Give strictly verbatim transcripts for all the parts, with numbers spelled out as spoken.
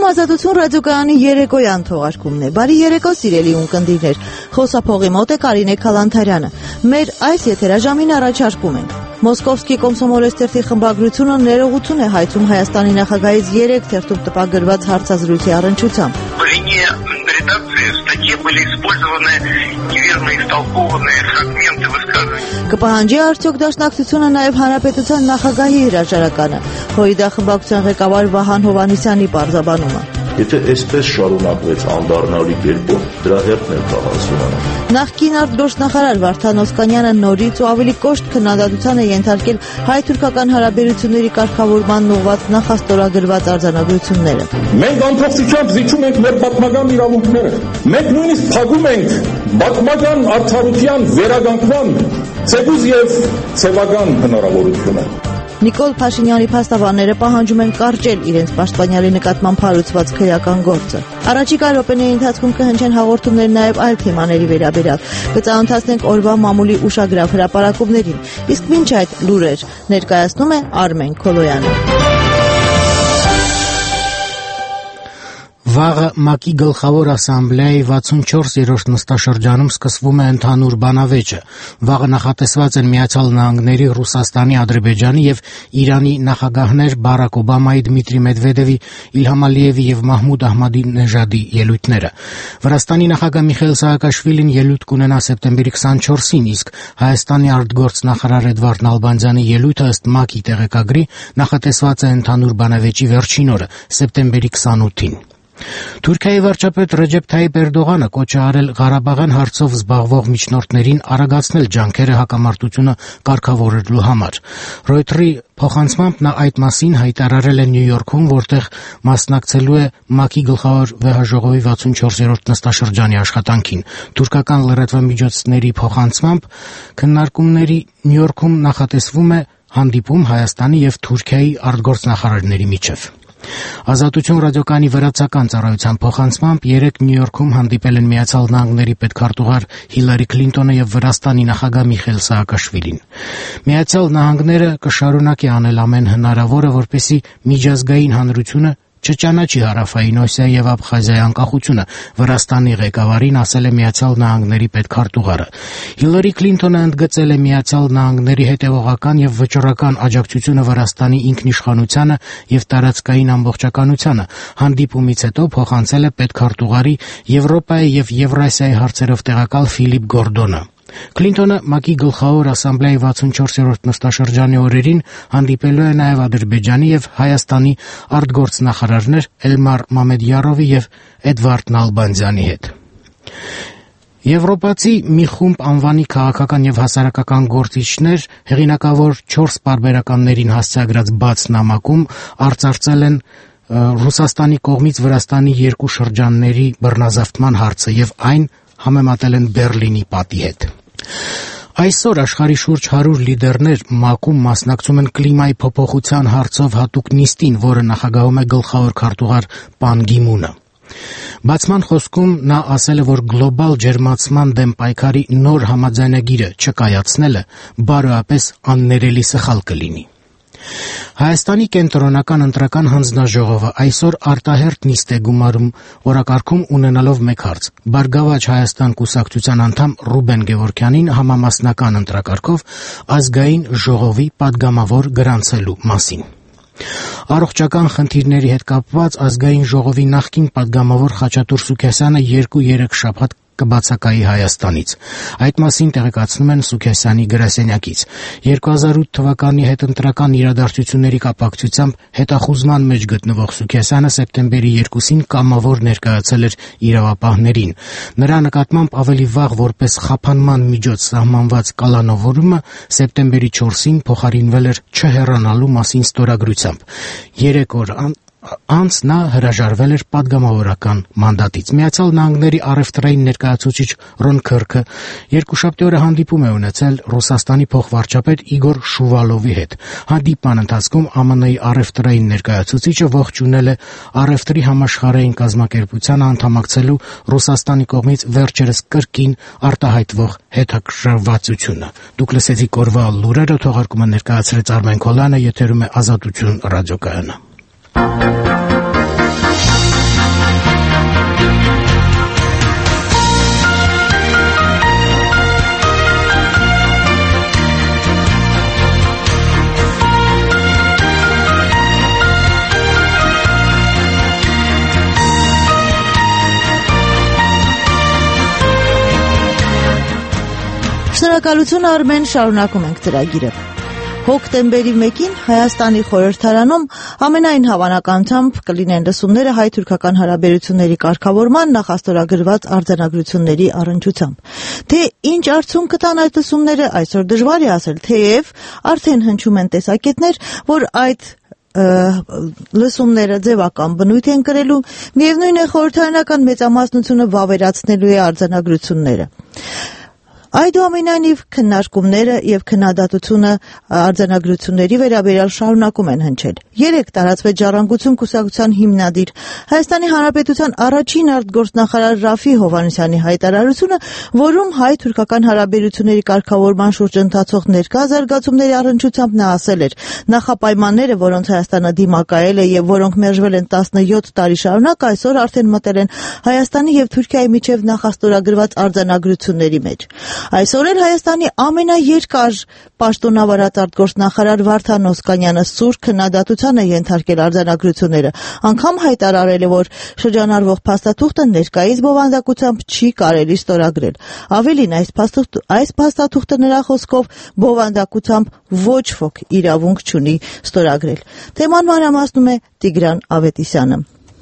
Եթերում Ազատություն ռադիոկայանի երեկոյան թողարկումն է։ Բարի երեկո, սիրելի ունկնդիրներ։ Խոսափողի մոտ է Կարինե Քալանթարյանը։ Մեր այս եթերաժամին առաջարկում ենք Մոսկովսկի Կոմսոմոլես թերթի խմբագրությունը ներողություն է հայցում Հայաստանի նախագահից երեք թերթում տպագրված հարցազրույցի առնչությամբ։ Կպահանջի արդյոք դաշնակցությունը նաև Հանրապետության նախագահի հրաժարականը։ Հույդա խմբակցության ղեկավար Վահան Հովհաննիսյանի պարզաբանումը։ Եթե այսպես շարունակվեց անդառնալի կերպով, դրա հերթն էլ կհասունանա։ Նախկին արտգործնախարար Վարդան Օսկանյանը նորից ու ավելի կոշտ քննադատության է ենթարկել հայ-թուրքական հարաբերությունների կարգավորման ուղղված նախաստորագրված արձանագրությունները։ Մենք ամփոփությամբ զիջում ենք մեր պատմական իրավունքները։ Մենք նույնիսկ փակում ենք պատմական արդարության վերականգնման ցեգուզ եւ ցեվական հնարավորությունը։ Նիկոլ Փաշինյանի փաստաբանները պահանջում են կարճել իրենց պաշտպանյալի նկատմամբ հարուցված քրեական գործը։ Առաջիկա րոպեների ընթացքում կհնչեն հաղորդումներ նաև այլ թեմաների վերաբերյալ։ Կծանոթացնենք օրվա մամուլի ուշագրավ հրապարակումներին։ Իսկ մինչ այդ լուրեր ներկայացնում է Արմեն Քոլոյանը։ Վաղը ՄԱԿ-ի գլխավոր ասամբլեայի վաթսունչորսերորդ նստաշրջանում սկսվում է ընդհանուր բանավեճը։ Վաղը նախատեսված են Միացյալ Նահանգների, Ռուսաստանի, Ադրբեջանի եւ Իրանի նախագահներ Բարակ Օբամայի, Դմիտրի Մեդվեդևի, Իլհամ Ալիևի եւ Մահմուդ Ահմադինեժադի ելույթները։ Վրաստանի նախագահ Միխայիլ Սահակաշվիլին ելույթ կունենա սեպտեմբերի քսանչորսին, իսկ Հայաստանի արտգործնախարար Էդվարդ Նալբանդյանի ելույթը ըստ ՄԱԿ-ի տեղեկագրի նախատեսված է ընդհանուր բանավեճի վերջին օրը, սեպտեմբերի քսանութին։ Թուրքիայի վարչապետ Ռեջեփ Թայիփ Էրդողանը կոչ է արել Ղարաբաղյան հարցով զբաղվող միջնորդներին արագացնել ջանքերը հակամարտությունը կարգավորելու համար։ Ռոյթերի փոխանցմամբ նա այդ մասին հայտարարել է Նյու Յորքում, որտեղ մասնակցելու է ՄԱԿ-ի գլխավոր վեհաժողովի վաթսունչորսերորդ նստաշրջանի աշխատանքին։ Թուրքական լրատվամիջոցների փոխանցմամբ քննարկումների Նյու Յորքում նախատեսվում է հանդիպում Հայաստանի եւ Թուրքիայի արտգործնախարարների միջև։ Ազատություն ռադիոկայանի վրացական ծառայության փոխանցմամբ երեկ Նյու Յորքում հանդիպել են Միացյալ Նահանգների պետքարտուղար Հիլարի Քլինտոնը եւ Վրաստանի նախագահ Միխայիլ Սահակաշվիլին։ Միացյալ Նահանգները կշարունակի անել ամեն հնարավորը, որպեսզի միջազգային հանրությունը չճանաչի Հարավային Օսիայի եւ Աբխազիայի անկախությունը, Վրաստանի ղեկավարին ասել է Միացյալ Նահանգների պետքարտուղարը։ Հիլարի Քլինտոնը ընդգծել է Միացյալ Նահանգների հետևողական եւ վճռական աջակցությունը Վրաստանի ինքնիշխանությանը եւ տարածքային ամբողջականությանը։ Հանդիպումից հետո փոխանցել է պետքարտուղարի Եվրոպայի եւ Եվրասիայի հարցերով տեղակալ Ֆիլիպ Գորդոնը։ Քլինտոնը ՄԱԿ-ի գլխավոր ասամբլեայի վաթսունչորսերորդ նստաշրջանի օրերին հանդիպելու է նաև Ադրբեջանի եւ Հայաստանի արտգործնախարարներ Էլմար Մամեդյարովի եւ Էդվարդ Նալբանդյանի հետ։ Եվրոպացի մի խումբ անվանի քաղաքական եւ հասարակական գործիչներ հեղինակավոր չորս պարբերականներին հասցեագրած բաց նամակում արծարծել են Ռուսաստանի կողմից Վրաստանի երկու շրջանների բռնազավթման հարցը եւ այն համեմատել են Բերլինի պատի հետ։ Այսօր աշխարհի շուրջ հարյուր լիդերներ ՄԱԿ-ում մասնակցում են կլիմայի փոփոխության հարցով հատուկ նիստին, որը նախագահում է գլխավոր քարտուղար Պան Գի-մունը։ Բացման խոսքում նա ասել է, որ գլոբալ ջերմացման դեմ պայքարի նոր համաձայնագիրը չկայացնելը բարոյապես աններելի սխալ կլինի։ Հայաստանի կենտրոնական ընտրական հանձնաժողովը այսօր արտահերթ նիստ է գումարում օրակարգում ունենալով մեկ հարց՝ Բարգավաճ Հայաստան կուսակցության անդամ Ռուբեն Գևորգյանին համամասնական ընտրակարգով ազգային ժողովի падգամավոր գրանցելու մասին։ Առողջական խնդիրների հետ կապված ազգային ժողովի նախկին падգամավոր Խաչատուր Սուքասյանը երկու-երեք շաբաթ կբացակայի Հայաստանից։ Այդ մասին տեղեկացնում են Սուքասյանի գրասենյակից։ երկու հազար ութ թվականի հետընտրական իրադարձությունների կապակցությամբ հետախուզման մեջ գտնվող Սուքասյանը սեպտեմբերի երկուսին կամավոր ներկայացել էր իրավապահներին։ Նրա նկատմամբ ավելի վաղ որպես խափանման միջոց սահմանված կալանավորումը սեպտեմբերի չորսին փոխարինվել էր չհեռանալու մասին ստորագրությամբ։ Երեք օր անց նա հրաժարվել էր падգամավորական մանդատից։ Միացյալ Նահանգների առևտրային ներկայացուցիչ Ռոն Քըրքը երկուշաբթի օրը հանդիպում է ունեցել Ռուսաստանի փոխվարչապետ Իգոր Շուվալովի հետ։ Հանդիպման ընթացքում ԱՄՆ-ի առևտրային ներկայացուցիչը ողջունել է առևտրի համաշխարհային կազմակերպությանը անդամակցելու Ռուսաստանի կողմից վերջերս կրկին արտահայտվող հետաքրքրվածությունը։ Դուք լսեցիք օրվա լուրերը, թողարկումը ներկայացրեց Արմեն Քոլյանը, եթերում է Ազատություն ռադիոկայանը։ Շնորհակալություն Արմեն, շարունակում ենք ծրագիրը։ Հոկտեմբերի մեկին Հայաստանի խորհրդարանում ամենայն հավանականությամբ կլինեն լսումները հայ-թուրքական հարաբերությունների կարգավորման նախաստորագրված արձանագրությունների առնչությամբ։ Թե ինչ արդյունք կտան այդ լսումները, այսօր դժվար է ասել, թեև արդեն հնչում են տեսակետներ, որ այդ լսումները ձևական բնույթ են կրելու, միևնույն է խորհրդարանական մեծամասնությունը վավերացնելու է արձանագրությունները։ Այդուամենայնիվ քննարկումները եւ քննադատությունը արձանագրությունների վերաբերյալ շարունակում են հնչել։ Երեկ տարածվեց Ժառանգություն կուսակցության հիմնադիր Հայաստանի Հանրապետության առաջին արտգործնախարար Ռաֆի Հովհաննիսյանի հայտարարությունը, որում հայ-թուրքական հարաբերությունների կարգավորման շուրջ ընթացող ներկա զարգացումների առնչությամբ նա ասել էր. նախապայմանները, որոնց Հայաստանը դիմակայել է եւ որոնք մերժվել են տասնյոթ տարի շարունակ, այսօր արդեն մտել են Հայաստանի եւ Թուրքիայի միջև նախաստորագրված արձանագրությունների մեջ։ Այսօր էլ Հայաստանի ամենաերկար պաշտոնավարած արտգործնախարար Վարդան Օսկանյանը սուր քննադատության է ենթարկել արձանագրությունները, անգամ հայտարարել է, որ շրջանառվող փաստաթուղթը ներկայիս բովանդակությամբ չի կարելի ստորագրել։ Ավելին, այս փաստաթուղթը, այս փաստաթուղթը նրա խոսքով բովանդակությամբ ոչ ոք իրավունք չունի ստորագրել։ Թեման մանրամասնում է Տիգրան Ավետիսյանը։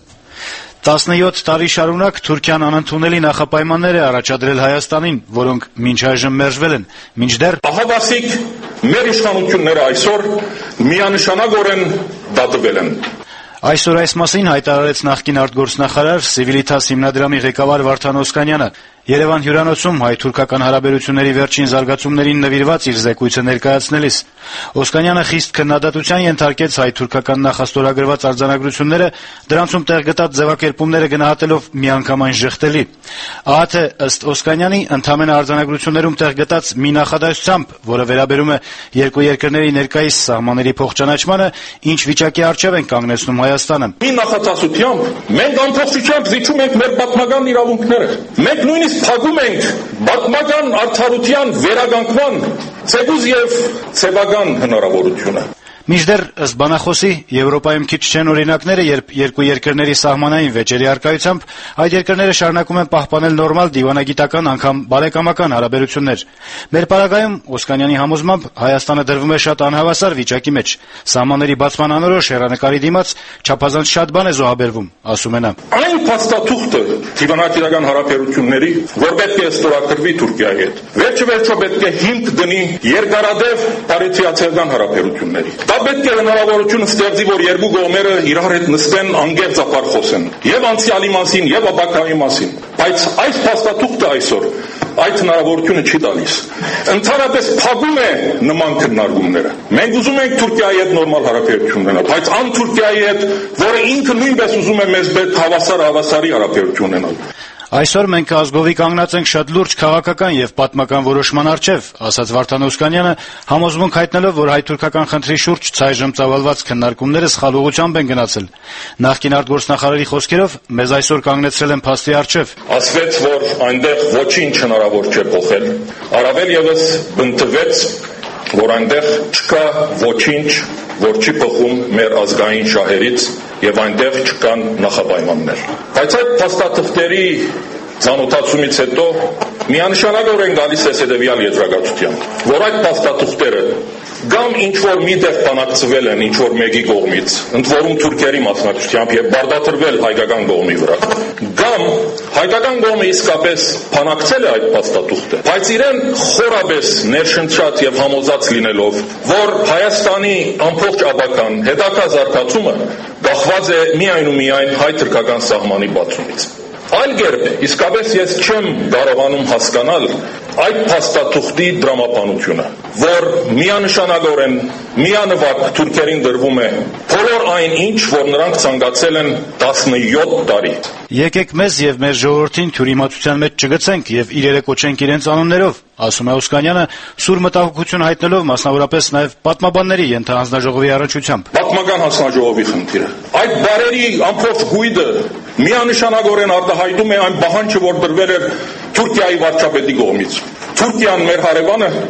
տասնյոթ տարի շարունակ Թուրքիան անընդունելի նախապայմաններ է առաջադրել Հայաստանին, որոնք մինչ այժմ մերժվել են, մինչդեռ Ահավասիկ մեր իշխանությունները այսօր միանշանակորեն դատվել են։ Այսօր այս մասին հայտարարեց նախկին արտգործնախարար Civitas հիմնադրամի ղեկավար Վարդան Օսկանյանը։ Երևան հյուրանոցում հայ-թուրքական հարաբերությունների վերջին զարգացումներին նվիրված իր զեկույցը ներկայացնելիս Օսկանյանը խիստ քննադատության ենթարկեց հայ-թուրքական նախաստորագրված արձանագրությունները, դրանցում տեղ գտած ձևակերպումները գնահատելով միանգամայն ժխտելի։ Ահա թե ըստ Օսկանյանի ընդամենը արձանագրություններում տեղ գտած մի նախադասությամբ, որը վերաբերում է երկու երկրների ներկայիս սահմանների փոխճանաչմանը, ինչ վիճակի առջև են կանգնեցնում Հայաստանը։ Մի նախադասությամբ մենք ամբողջությամբ զիջում ենք մեր պատմական իրավունքները։ Մենք նույնիսկ փակում ենք պատմական արդարության վերականգնման ցեգուզ եւ ցեվական հնարավորությունը։ Մինչդեռ ըստ բանախոսի Եվրոպայում քիչ չեն օրինակները, երբ երկու երկրների սահմանային վեճերի առկայությամբ այդ երկրները շարունակում են պահպանել նորմալ դիվանագիտական, անգամ բարեկամական հարաբերություններ։ Մեր պարագայում Օսկանյանի համոզմամբ Հայաստանը դրվում է շատ անհավասար վիճակի մեջ։ Սահմանների բացման անորոշ հեռանկարի դիմաց չափազանց շատ բան է զոհաբերվում, ասում է նա։ Այն փաստաթուղթը դիվանագիտական հարաբերությունների, որ պետք է ստորագրվի Թուրքիայի հետ, վերջը վերջո պետք է հիմք դնի երկարադեպ բարեթիացիական հարաբերությունների։ Դա պետք է հնարավորություն ստեղծի, որ երկու կողմերը իրար հետ նստեն անգերձապար խոսեն եւ անցյալի մասին եւ ապագայի մասին, բայց այս փաստաթուղթը այսօր այդ հնարավորությունը չի տալիս։ Ընդհանրապես փակում է նման քննարկումները։ Մենք ուզում ենք Թուրքիայի հետ նորմալ հարաբերություն ունենալ, բայց ան Թուրքիայի հետ, որը ինքը նույնպես ուզում է մեզ հետ հավասար հավասարի հարաբերություն ունենալ։ Այսօր մենք ազգովի կանգնած ենք շատ լուրջ քաղաքական եւ պատմական որոշման առջեւ, ասաց Վարդան Օսկանյանը, համոզմունք հայտնելով, որ հայ-թուրքական խնդրի շուրջ ցայժմ ծավալված քննարկումները սխալ ուղղությամբ են գնացել։ Նախկին արտգործնախարարի խոսքերով մեզ այսօր կանգնեցրել են փաստի առջեւ։ Ասվեց, որ այնտեղ ոչինչ հնարավոր չէ փոխել, առավել եւս բնտվեց, որ այնտեղ չկա ոչինչ, որ չի փոխում մեր ազգային շահերից եւ այնտեղ չկան նախապայմաններ։ Բայց այդ փաստաթղթերի ցանոթացումից հետո միանշանակորեն գալիս է հետեւյալ եզրակացության, որ այդ փաստաթղթերը կամ ինչ որ միտեղ բանակցվել են ինչ որ մեկի կողմից, ընդ որում թուրքերի մասնակցությամբ եւ բարդատրվել հայկական կողմի վրա, կամ հայկական կողմը իսկապես բանակցել է այդ փաստաթուղթը, բայց իրեն խորապես ներշնչած եւ համոզած լինելով, որ Հայաստանի ամբողջ ապագան հետագա զարգացումը կախված է միայն ու միայն հայ-թուրքական սահմանի բացումից։ Այլ կերպ, իսկապես ես չեմ կարողանում հասկանալ այդ փաստաթուղթի դրամապանությունը, որ միանշանակորեն միանվագ թուրքերին դրվում է բոլոր այն ինչ, որ նրանք ցանկացել են տասնյոթ տարի։ Եկեք մեզ եւ մեր ժողովրդին թյուրիմացության մեջ չգցենք եւ իրերը կոչենք իրենց անուններով, ասում է Օսկանյանը, սուր մտահոգություն հայտնելով մասնավորապես նաեւ պատմաբանների ենթահանձնաժողովի առնչությամբ։ Պատմական հանձնաժողովի խնդիրը։ Այդ բարերի ամբողջ գույդը միանշանակորեն արտահայտում է այն պահանջը, որ դրվել էր Թուրքիայի վարչապետի կողմից։ Թուրքիան մեր հարևանը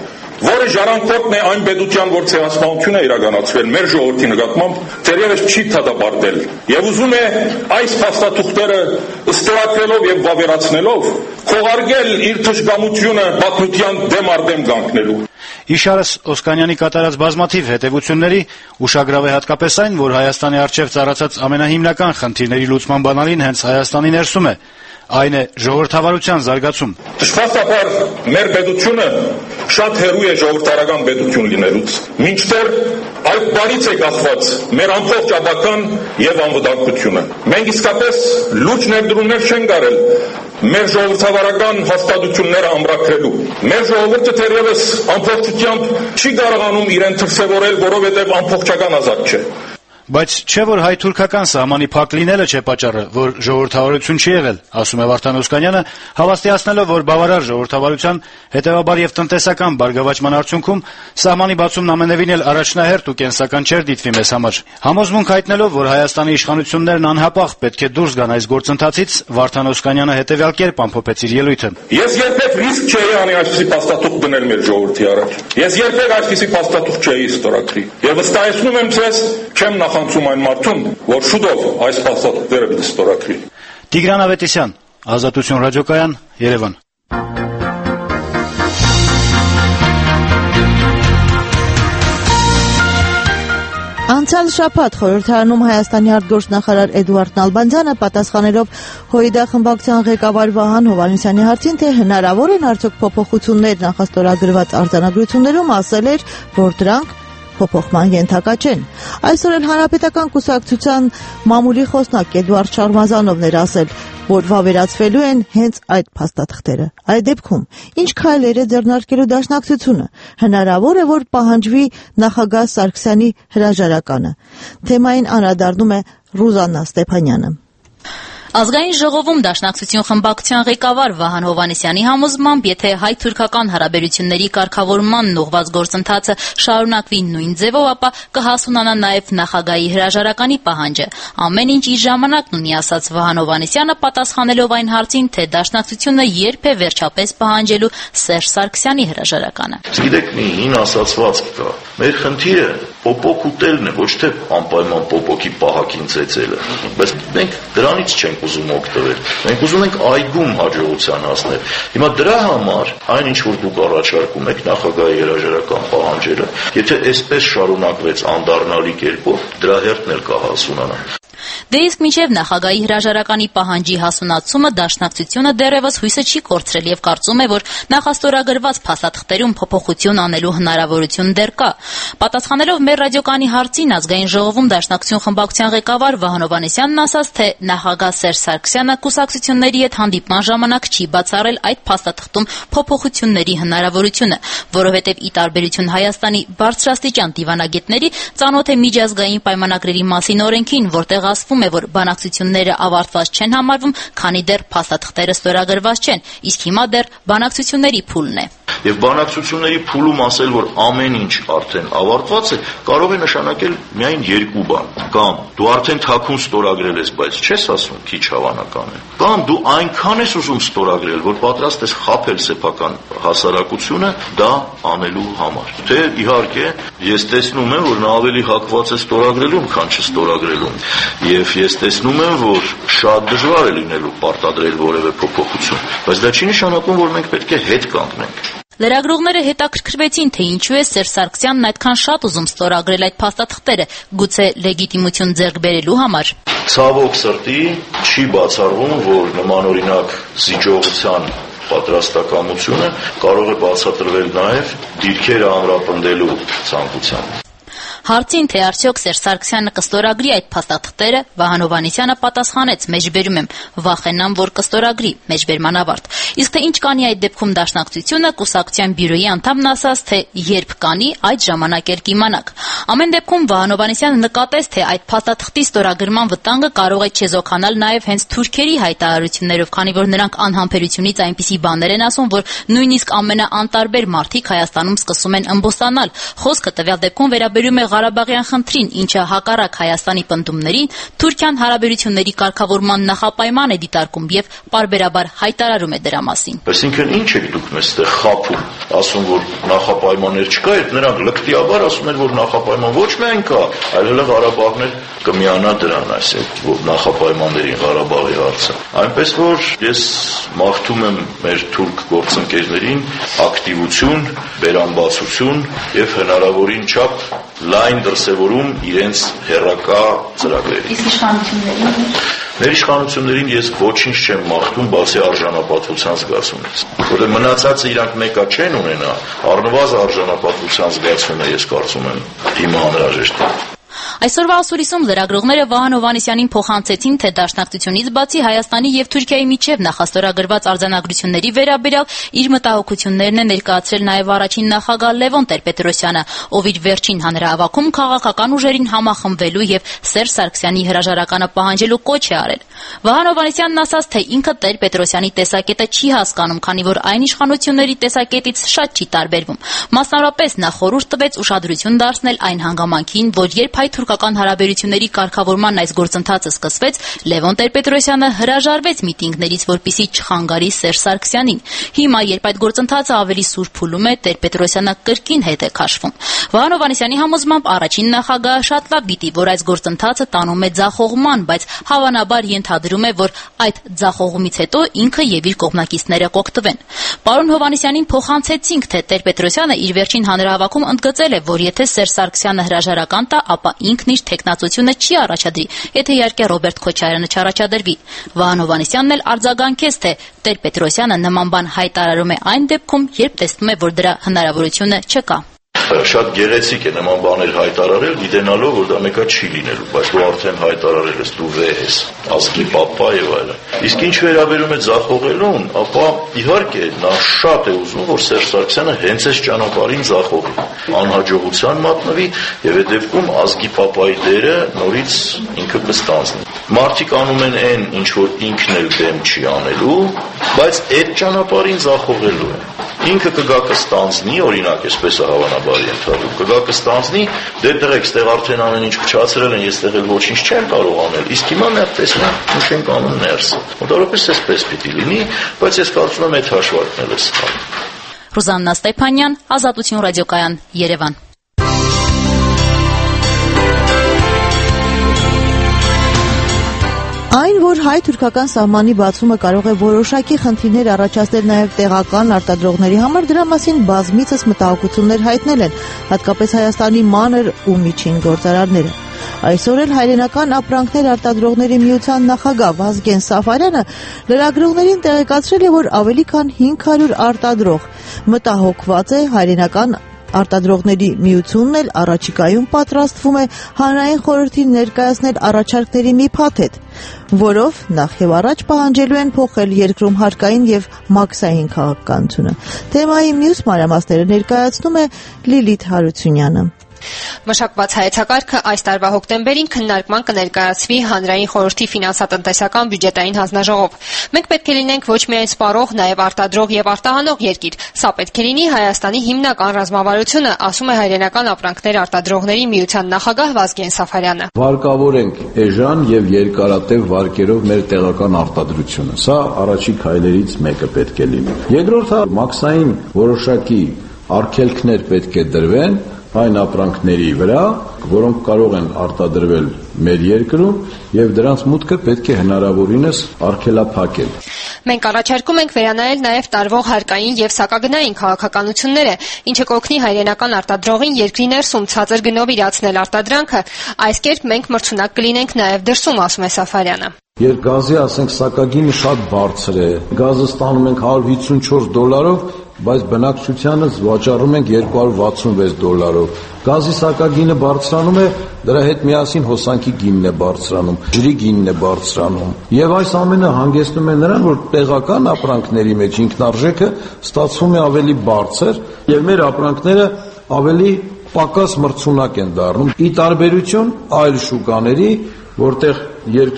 որը ժառանգորդն է այն պետության, որ ցեղասպանություն է իրականացվել մեր ժողովրդի նկատմամբ, դեռևս չի դատապարտել եւ ուզում է այս փաստաթուղթերը ստորագրելով եւ վավերացնելով խողարկել իր թշնամությունը պատմության դեմ արդեմ կանգնելու։ Իշարս Օսկանյանի կատարած բազմաթիվ հետևությունների ուշագրավ է հատկապես այն, որ Հայաստանի առջև ծառացած ամենահիմնական խնդիրների լուծման բանալին հենց Հայաստանի ներսում է, այն է ժողովրդավարության զարգացում։ Դժբախտաբար մեր պետությունը շատ հեռու է ժողովրդարական պետություն լինելուց, մինչդեռ այդ բանից է կախված մեր ամբողջ ապագան եւ անվտանգությունը։ Մենք իսկապես լուրջ ներդրումներ չենք արել մեր ժողովրդավարական հաստատությունները ամրագրելու։ Մեր ժողովուրդը թերևս ամբողջությամբ չի կարողանում իրեն դրսևորել, որովհետև ամբողջական ազատ չէ։ Բայց չէ որ հայ-թուրքական սահմանի փակ լինելը չէ պատճառը, որ ժողովրդավարություն չի եղել, ասում է Վարդան Օսկանյանը, հավաստիացնելով, որ բավարար ժողովրդավարության, հետևաբար եւ տնտեսական բարգավաճման արդյունքում սահմանի բացումն ամենևին էլ առաջնահերթ ու կենսական չէր դիտվի մեզ համար։ Համոզմունք հայտնելով, որ Հայաստանի իշխանություններն անհապաղ պետք է դուրս գան այս գործընթացից, Վարդան Օսկանյանը հետեւյալ կերպ ամփոփեց իր ելույթը։ Ես երբեք ռիսկ չէի անի այսպիսի փաստաթուղթ դնել մեր ժողովրդի առաջ։ Ես երբեք այսպիսի փաստաթուղթ չէի ստորագրի։ Եվ վստահեցնում եմ ձեզ, չեմ նախանցում այն մարդուն, որ շուտով այս փաստաթուղթերը պիտի ստորագրի։ Տիգրան Ավետիսյան, Ազատություն ռադիոկայան, Երևան։ Անցյալ շաբաթ խորհրդարանում Հայաստանի արտգործնախարար Էդուարդ Նալբանդյանը պատասխանելով ՀՅԴ խմբակցության ղեկավար Վահան Հովհաննիսյանի հարցին, թե հնարավոր են արդյոք փոփոխություններ նախաստորագրված արձանագրություններում, ասել էր, որ դրանք փոփոխման ենթակա չեն։ Այսօր էլ Հանրապետական կուսակցության մամուլի խոսնակ Էդուարդ Շարմազանովն էր ասել, որ վավերացվելու են հենց այդ փաստաթղթերը։ Այդ դեպքում ինչ քայլեր է ձեռնարկելու Դաշնակցությունը։ Հնարավոր է, որ պահանջվի նախագահ Սարգսյանի հրաժարականը։ Թեմային անդրադառնում է Ռուզաննա Ստեփանյանը։ Ազգային ժողովում Դաշնակցություն խմբակցության ղեկավար Վահան Հովհաննիսյանի համոզմամբ, եթե հայ-թուրքական հարաբերությունների կարգավորմանն ուղղված գործընթացը շարունակվի նույն ձևով, ապա կհասունանա նաև նախագահի հրաժարականի պահանջը։ Ամեն ինչ իր ժամանակն ունի, ասաց Վահան Հովհաննիսյանը, պատասխանելով այն հարցին, թե Դաշնակցությունը երբ է վերջապես պահանջելու Սերժ Սարգսյանի հրաժարականը։ Գիտեք, մի հին ասացվածք կա։ Մեր խնդիրը պոպոկ ուտելն է, ոչ թե անպայման պոպոկի պահակին ծեծելը։ Բայց մենք դրանից չենք ուզում օգտվել։ Մենք ուզում ենք այգում հաջողության հասնել։ Հիմա դրա համար այն ինչ որ դուք առաջարկում եք նախագահի հրաժարական պահանջելը, եթե այսպես շարունակվեց անդառնալի կերպով, դրա հերթն էլ կհասունանա։ Դե իսկ մինչև նախագահի հրաժարականի պահանջի հասունացումը Դաշնակցությունը դեռևս հույսը չի կորցրել եւ կարծում է, որ նախաստորագրված փաստաթղթերում փոփոխություն անելու հնարավորություն դեռ կա։ Պատասխանելով մեր ռադիոկանի հարցին, Ազգային ժողովում Դաշնակցություն խմբակցության ղեկավար Վահան Հովհաննիսյանն ասաց, թե նախագահ Սերժ Սարգսյանը կուսակցությունների հետ հանդիպման ժամանակ չի բացառել այդ փաստաթղթում փոփոխությունների հնարավորությունը, որովհետեւ ի տարբերություն Հայաստանի բարձրաստիճան դիվանագետների, ծանոթ է միջազգային պայմանագրերի մասին օրենքին, որտեղ ասվում է, որ բանակցությունները ավարտված չեն համարվում, քանի դեռ փաստաթղթերը ստորագրված չեն, իսկ հիմա դեռ բանակցությունների փուլն է։ Եվ բանակցությունների փուլում ասել, որ ամեն ինչ արդեն ավարտված է, կարող է նշանակել միայն երկու բան։ Կամ դու արդեն թաքուն ստորագրել ես, բայց չես ասում, քիչ հավանական է։ Կամ դու այնքան ես ուզում ստորագրել, որ պատրաստ ես խաբել սեփական հասարակությունը դա անելու համար։ Թե իհարկե ես տեսնում եմ, որ նա ավելի հակված է ստորագրելուն, քան չստորագրելուն։ Եվ ես տեսնում եմ, որ շատ դժվար է լինելու պարտադրել որևէ փոփոխություն, բայց դա չի նշանակում, որ մենք պետք է հետ կանգնենք։ Լրագրողները հետաքրքրվեցին, թե ինչու է Սերժ Սարգսյանն այդքան շատ ուզում ստորագրել այդ փաստաթղթերը, գուցե լեգիտիմություն ձեռք բերելու համար։ Ցավոք սրտի չի բացառվում, որ նմանօրինակ զիջողության պատրաստակամությունը կարող է բացատրվել նաև դիրքերը ամրապնդելու ցանկությամբ։ Հարցին, թե արդյոք Սերժ Սարգսյանը կստորագրի այդ փաստաթղթերը, Վահան Հովհաննիսյանը պատասխանեց. մեջբերում եմ, վախենամ, որ կստորագրի, մեջբերման ավարտ։ Իսկ թե ինչ կանի այդ դեպքում Դաշնակցությունը, կուսակցության բյուրոյի անդամն ասաց, թե երբ կանի, այդ ժամանակ էլ կիմանաք։ Ամեն դեպքում Վահան Հովհաննիսյանը նկատեց, թե այդ փաստաթղթի ստորագրման վտանգը կարող է չեզոքանալ նաև հենց թուրքերի հայտարարություններով, քանի որ նրանք անհամբերությունից այնպիսի բաներ են ասում, որ նույնիսկ ամենաանտարբեր մարդիկ Հայաստանում սկսում են ըմբոստանալ։ Խոսքը տվյալ դեպքում վերաբերում է Ղարաբաղյան խնդրին, ինչը հակառակ Հայաստանի պնդումներին, Թուրքիան հարաբերությունների կարգավորման նախապայման է դիտարկում եւ պարբերաբար հայտարարում է դրա մասին։ Այսինքն ինչ եք դուք մեզ այդտեղ խաբում, ասում որ նախապայմաններ չկա, այդ նրանք լկտիաբար ասում են որ նախապայման ոչ միայն կա, այլ հələ Ղարաբաղն էլ կմիանա դրան, այսինքն որ նախապայմաններին Ղարաբաղի հարցը։ Այնպես որ ես մաղթում եմ մեր թուրք գործընկերներին ակտիվություն, բերանբացություն եւ հնարավորին չափ լայն դրսևորում իրենց հերրակա ծրագրերին։ Իսկ իշխանություններին Մեր իշխանություններին ես ոչինչ չեմ մաղթում, բացի արժանապատվության զգացումից։ Որտեղ մնացածը իրանք մեկա չեն ունենա, առնվազն արժանապատվության զգացումը ես կարծում եմ հիմա անհրաժեշտ է։ Այսօրվա ասուլիսում լրագրողները Վահան Հովհաննիսյանին փոխանցեցին, թե դաշնակցությունից բացի Հայաստանի եւ Թուրքիայի միջև նախաստորագրված արձանագրությունների վերաբերյալ իր մտահոգություններն է ներկայացրել նաեւ առաջին նախագահ Լևոն Տեր-Պետրոսյանը, ով իր վերջին հանրահավաքում քաղաքական ուժերին համախմբվելու եւ Սերժ Սարգսյանի հրաժարականը պահանջելու կոչ է արել։ Վահան Հովհաննիսյանն ասաց, թե ինքը Տեր-Պետրոսյանի տեսակետը չի հասկանում, քանի որ այն իշխանությունների տեսակետից շատ չի տարբերվում։ Մասնավորապես նա խորհուրդ տվեց ուշադրություն դարձնել այն հանգամանքին, որ երբ հայ-թուրքական հարաբերությունների կարգավորման այս գործընթացը սկսվեց, Լևոն Տեր-Պետրոսյանը հրաժարվեց միտինգներից, որպեսզի չխանգարի Սերժ Սարգսյանին։ Հիմա, երբ այդ գործընթացը ավելի սուր փուլում է, Տեր-Պետրոսյանը կրկին հետ է քաշվում։ Վահան Հովհաննիսյանի համոզմամբ առաջին նախագահը շատ լավ գիտի, որ այս գործընթացը տանում է ձախողման, բայց հավանաբար ենթադրում է, որ այդ ձախողումից հետո ինքը եւ իր կողմնակիցները կօգտվեն։ Պարոն Հովհաննիսյանին փոխանցեցինք, թե Տեր-Պետրոսյանը իր վերջին հանրահավաքում ընդգծել է, որ եթե Սերժ Սարգսյանը հրաժարական տա, ապա ինքն իր թեկնածությունը չի առաջադրի, եթե իհարկե Ռոբերտ Քոչարյանը չառաջադրվի։ Վահան Հովհաննիսյանն էլ արձագանքեց, թե Տեր-Պետրոսյանը նման բան հայտարարում է այն դեպքում, երբ տեսնում է, որ դրա հնարավորությունը չկա։ Շատ գեղեցիկ է նման բաներ հայտարարել, գիտենալով, որ դա մեկա չի լինելու, բայց դու արդեն հայտարարել ես, դու վեհ ես, ազգի պապա եւ այլն։ Իսկ ինչ վերաբերում է ձախողելուն, ապա իհարկե նա շատ է ուզում, որ Սերժ Սարգսյանը հենց այս ճանապարհին ձախողի, անհաջողության մատնվի եւ այդ դեպքում ազգի պապայի դերը նորից ինքը կստանձնի։ Մարդիկ անում են այն, ինչ որ ինքն էլ դեմ չի անելու, բայց այդ ճանապարհին ձախողելու է։ Ինքը կգա կստանձնի, օրինակ, այսպես է հավանաբար ենթադրում, կգա կստանձնի, դե դրեք, ստեղ արդեն ամեն ինչ փչացրել են, ես ստեղ էլ ոչինչ չեմ կարող անել, իսկ հիմա մենք տեսնենք, ինչ ենք անում ներսը։ Մոտավորապես այսպես պիտի լինի, բայց ես կարծում եմ այդ հաշվարկն էլ է սխալ։ Ռուզաննա Ստեփանյան, Ազատություն ռադիոկայան, Երևան։ Այն, որ հայ-թուրքական սահմանի բացումը կարող է որոշակի խնդիրներ առաջացնել նաև տեղական արտադրողների համար, դրա մասին բազմիցս մտահոգություններ հայտնել են, հատկապես Հայաստանի մանր ու միջին գործարարները։ Այսօր էլ հայրենական ապրանքներ արտադրողների միության նախագահ Վազգեն Սաֆարյանը լրագրողներին տեղեկացրել է, որ ավելի քան հինգ հարյուր արտադրող մտահոգված է հայրենական արտադրողների միությունն էլ առաջիկայում պատրաստվում է հանրային խորհրդին ներկայացնել առաջարկների մի փաթեթ, որով նախ եւ առաջ պահանջելու են փոխել երկրում հարկային եւ մաքսային քաղաքականությունը։ Թեմայի մյուս մանրամասները ներկայացնում է Լիլիթ Հարությունյանը։ Մշակված հայեցակարգը այս տարվա հոկտեմբերին քննարկման կներկայացվի հանրային խորհրդի ֆինանսատնտեսական բյուջետային հանձնաժողով։ Մենք պետք է լինենք ոչ միայն սպառող, նաև արտադրող եւ արտահանող երկիր։ Սա պետք է լինի Հայաստանի հիմնական ռազմավարությունը, ասում է հայրենական ապրանքներ արտադրողների միության նախագահ Վազգեն Սաֆարյանը։ Վարկավորենք էժան եւ երկարատև վարկերով մեր տեղական արտադրությունը։ Սա առաջի քայլերից մեկը պետք է լինի։ Երկրորդը մաքսային որոշակի արգելքներ պետք է դրվեն այն ապրանքների վրա, որոնք կարող են արտադրվել մեր երկրում եւ դրանց մուտքը պետք է հնարավորինս արգելափակել։ Մենք առաջարկում ենք վերանայել նաև տարվող հարկային եւ սակագնային քաղաքականությունները, ինչը կօգնի հայրենական արտադրողին երկրի ներսում ցածր գնով իրացնել արտադրանքը, այս կերպ մենք մրցունակ կլինենք նաև դրսում, ասում է Սաֆարյանը։ Երբ գազի, ասենք, սակագինը շատ բարձր է, գազը ստանում ենք հարյուր հիսունչորս դոլարով, բայց բնակչությանը վաճառում ենք երկու հարյուր վաթսունվեց դոլարով։ Գազի սակագինը բարձրանում է, դրա հետ միասին հոսանքի գինն է բարձրանում, ջրի գինն է բարձրանում։ Եվ այս ամենը հանգեցնում է նրան, որ տեղական ապրանքների մեջ ինքնարժեքը ստացվում է ավելի բարձր եւ մեր ապրանքները ավելի պակաս մրցունակ են դառնում։ Ի տարբերություն այլ շուկաների, որտեղ երկրի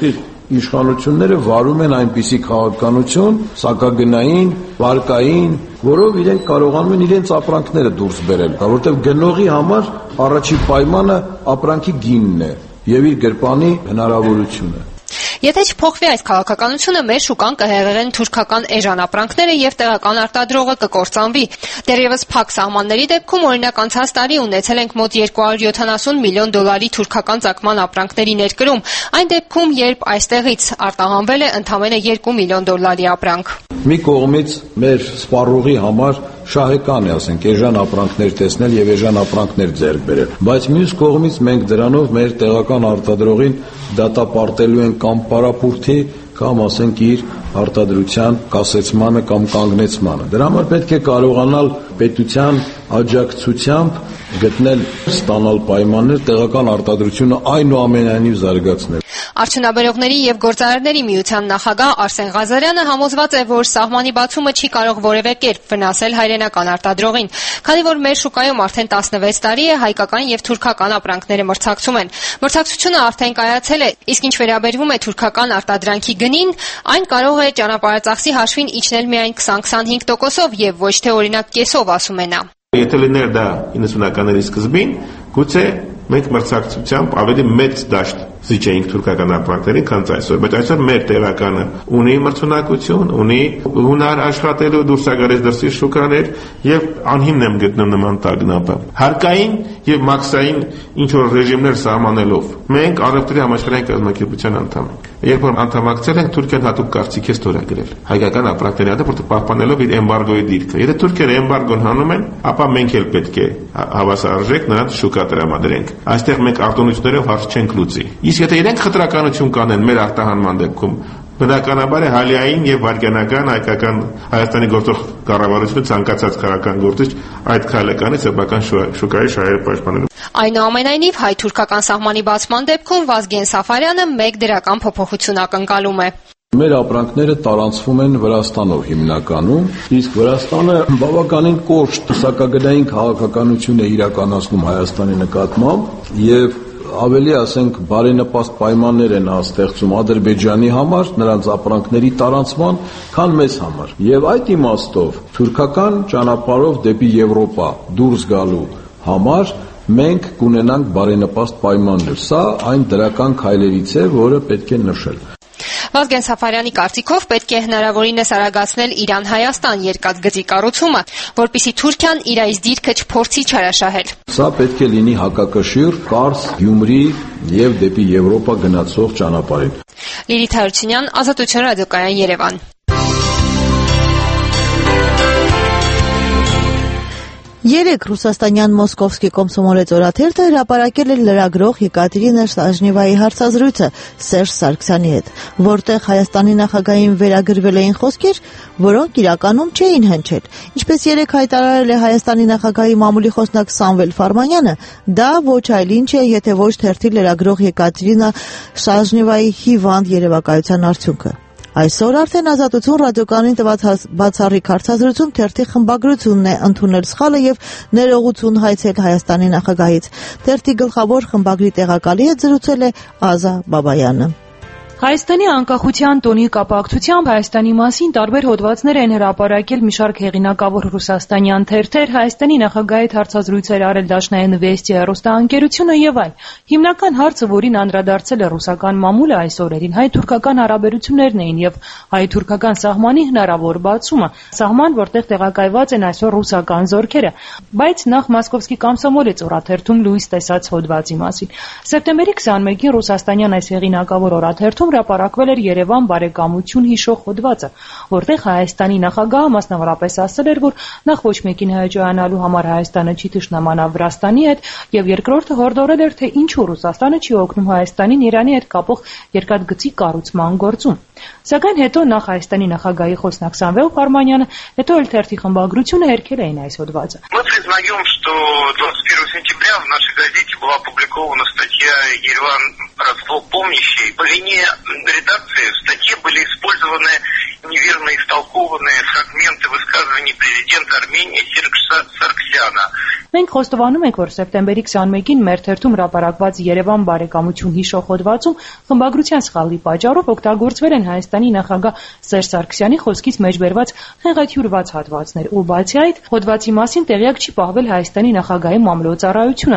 իշխանությունները վարում են այնպիսի քաղաքականություն, սակագնային, վարկային, որով իրենք կարողանում են իրենց ապրանքները դուրս բերել, որովհետև գնողի համար առաջի պայմանը ապրանքի գինն է եւ իր գրպանի հնարավորությունը։ Եթե չփոխվի այս քաղաքականությունը, մեր շուկան կհեղեղեն թուրքական էժան ապրանքները եւ տեղական արտադրողը կկործանվի։ Դեռևս փակ սահմանների դեպքում, օրինակ, անցած տարի ունեցել ենք մոտ երկու հարյուր յոթանասուն միլիոն դոլարի թուրքական ծագման ապրանքների ներկրում, այն դեպքում, երբ այստեղից արտահանվել է ընդամենը երկու միլիոն դոլարի ապրանք։ Մի կողմից մեր սպառողի համար շահեկան է, ասենք, էժան ապրանքներ տեսնել եւ էժան ապրանքներ ձեռք բերել, բայց մյուս կողմից մենք դրանով մեր տեղական արտադրողին դատապարտելու են կամ պարապուրդի կամ ասենք իր արտադրության կասեցմանը կամ կանգնեցմանը։ Դրա համար պետք է կարողանալ պետության աջակցությամբ գտնել, ստանալ պայմաններ տեղական արտադրությունը այնուամենայնիվ զարգացնել։ Արդյունաբերողների եւ գործարարների միության նախագահ Արսեն Ղազարյանը համոզված է, որ սահմանի բացումը չի կարող որևէ կերպ վնասել հայրենական արտադրողին, քանի որ մեր շուկայում արդեն տասնվեց տարի է հայկական եւ թուրքական ապրանքները մրցակցում են։ Մրցակցությունը արդեն կայացել է, իսկ ինչ վերաբերվում է թուրքական արտադրանքի գնին, այն կարող է ճանապարհածախսի հաշվին իջնել միայն քսան քսանհինգ տոկոսով եւ ոչ թե օրինակ կեսով, ասում է նա։ Եթե լիներ դա իննսունականների սկզբին, գուցե մենք մրցակցությամբ ավելի մեծ դաշտ զիջեինք թուրքական ապրանքներին, քան այսօր, բայց այսօր մեր տեղականը ունի մրցունակություն, ունի հունար աշխատելու դուրսագարեց դրսի շուկաներ եւ անհիմն եմ գտնում նման տագնապը։ Հարկային եւ մաքսային ինչ որ ռեժիմներ սահմանելով մենք առևտրի համաշխարհային կազմակերպության անդամ ենք։ Երբ որ անդամակցել ենք, Թուրքիան հատուկ կարծիք է ստորագրել հայկական ապրանքների հետ, որտեղ պահպանելով իր էմբարգոյի դիրքը։ Եթե թուրքերը էմբարգոն հանում են, ապա մենք էլ պետք է հավասարարժեք նրանց շուկա տրամադրենք։ Այստեղ մենք արտոնություններով հարց չենք լուծի։ Իսկ եթե իրենք խտրականություն կանեն մեր արտահանման դեպքում, բնականաբար է հալիային եւ վարկյանական հայկական Հայաստանի գործող կառավարությունը ցանկացած քաղաքական գործիչ այդ քայլականի սեփական շուկայի շահերը պաշտպանելու։ Այնուամենայնիվ, հայ-թուրքական սահմանի բացման դեպքում Վազգեն Սաֆարյանը մեկ դրական փոփոխություն ակնկալում է։ Մեր ապրանքները տարանցվում են Վրաստանով հիմնականում, իսկ Վրաստանը բավականին կոշտ սակագնային քաղաքականություն է իրականացնում Հայաստանի նկատմամբ եւ ավելի, ասենք, բարենպաստ պայմաններ են ստեղծում Ադրբեջանի համար նրանց ապրանքների տարանցման, քան մեզ համար։ Եվ այդ իմաստով թուրքական ճանապարհով դեպի Եվրոպա դուրս գալու համար մենք կունենանք բարենպաստ պայմաններ։ Սա այն դրական քայլերից է, որը պետք է նշել։ Վազգեն Սաֆարյանի կարծիքով պետք է հնարավորինս արագացնել Իրան-Հայաստան երկաթգծի կառուցումը, որպեսզի Թուրքիան իր այս դիրքը չփորձի չարաշահել։ Սա պետք է լինի հակակշիռ Կարս, Գյումրի եւ դեպի Եվրոպա գնացող ճանապարհին։ Լիլիթ Հարությունյան, Ազատություն ռադիոկայան, Երևան։ Երեկ ռուսաստանյան Մոսկովսկի Կոմսոմոլեց օրաթերթը հրապարակել է լրագրող Եկատերինա Շաժնիվայի հարցազրույցը Սերժ Սարգսյանի հետ, որտեղ Հայաստանի նախագահին վերագրվել էին խոսքեր, որոնք իրականում չէին հնչել։ Ինչպես երեկ հայտարարել է Հայաստանի նախագահի մամուլի խոսնակ Սամվել Ֆարմանյանը, դա ոչ այլ ինչ է, եթե ոչ թերթի լրագրող Եկատերինա Շաժնիվայի հիվանդ երևակայության արդյունքը։ Այսօր արդեն Ազատություն ռադիոկայանին տված բացառիկ հարցազրույցում թերթի խմբագրությունն է ընդունել սխալը եւ ներողություն հայցել Հայաստանի նախագահից։ Թերթի գլխավոր խմբագրի տեղակալի հետ զրուցել է Ազա Բաբայանը։ Հայաստանի անկախության տոնի կապակցությամբ Հայաստանի մասին տարբեր հոդվածներ են հրապարակել մի շարք հեղինակավոր ռուսաստանյան թերթեր, Հայաստանի նախագահի հարցազրույցեր արել Դաշնային Վեստի հեռուստաընկերությունը եւ այլ։ Հիմնական հարցը, որին անդրադարձել է ռուսական մամուլը այս օրերին, հայ-թուրքական հարաբերություններն էին եւ հայ-թուրքական սահմանի հնարավոր բացումը, սահման, որտեղ տեղակայված են այսօր ռուսական զորքերը, բայց նախ Մոսկովսկի Կոմսոմոլեց օրաթերթում լույս տեսած հոդվածի մասին։ Սեպտեմբերի քսաներկին ռուսաստանյան այս հեղինակավոր օրաթերթում հրապարակվել էր Երևան բարեկամություն հիշող հոդվածը, որտեղ Հայաստանի նախագահը մասնավորապես ասել էր, որ նախ ոչ մեկին հաճոյանալու համար Հայաստանը չի թշնամանա Վրաստանի հետ, եւ երկրորդը հորդորել էր, թե ինչու Ռուսաստանը չի օգնում Հայաստանին Իրանի հետ կապող երկաթգծի կառուցման գործում։ Սակայն հետո նախ Հայաստանի նախագահի խոսնակ Սամվել Ֆարմանյանը, հետո էլ թերթի խմբագրությունը հերքել էին այս հոդվածը։ Мы признаем, что двадцать первого сентября в нашей газете была опубликована статья «Ереван раствол помнящий». По вине редакции в статье были использованы неверно истолкованные фрагменты высказываний президента Армении Серджа Сарксяна. Մենք խոստովանում ենք, որ սեպտեմբերի քսաներկին մեր թերթում հրապարակված Երևան բարեկամություն հիշող հոդվածում խմբագրության սխալի պատճառով օգտագործվել են Հայաստանի նախագահ Սերժ Սարգսյանի խոսքից մեջբերված հեղաթյուրված հատվածներ, ու բացի այդ, հոդվածի մասին տեղյակ չի պահվել Հայաստանի նախագահի մամլոյցարայությունը։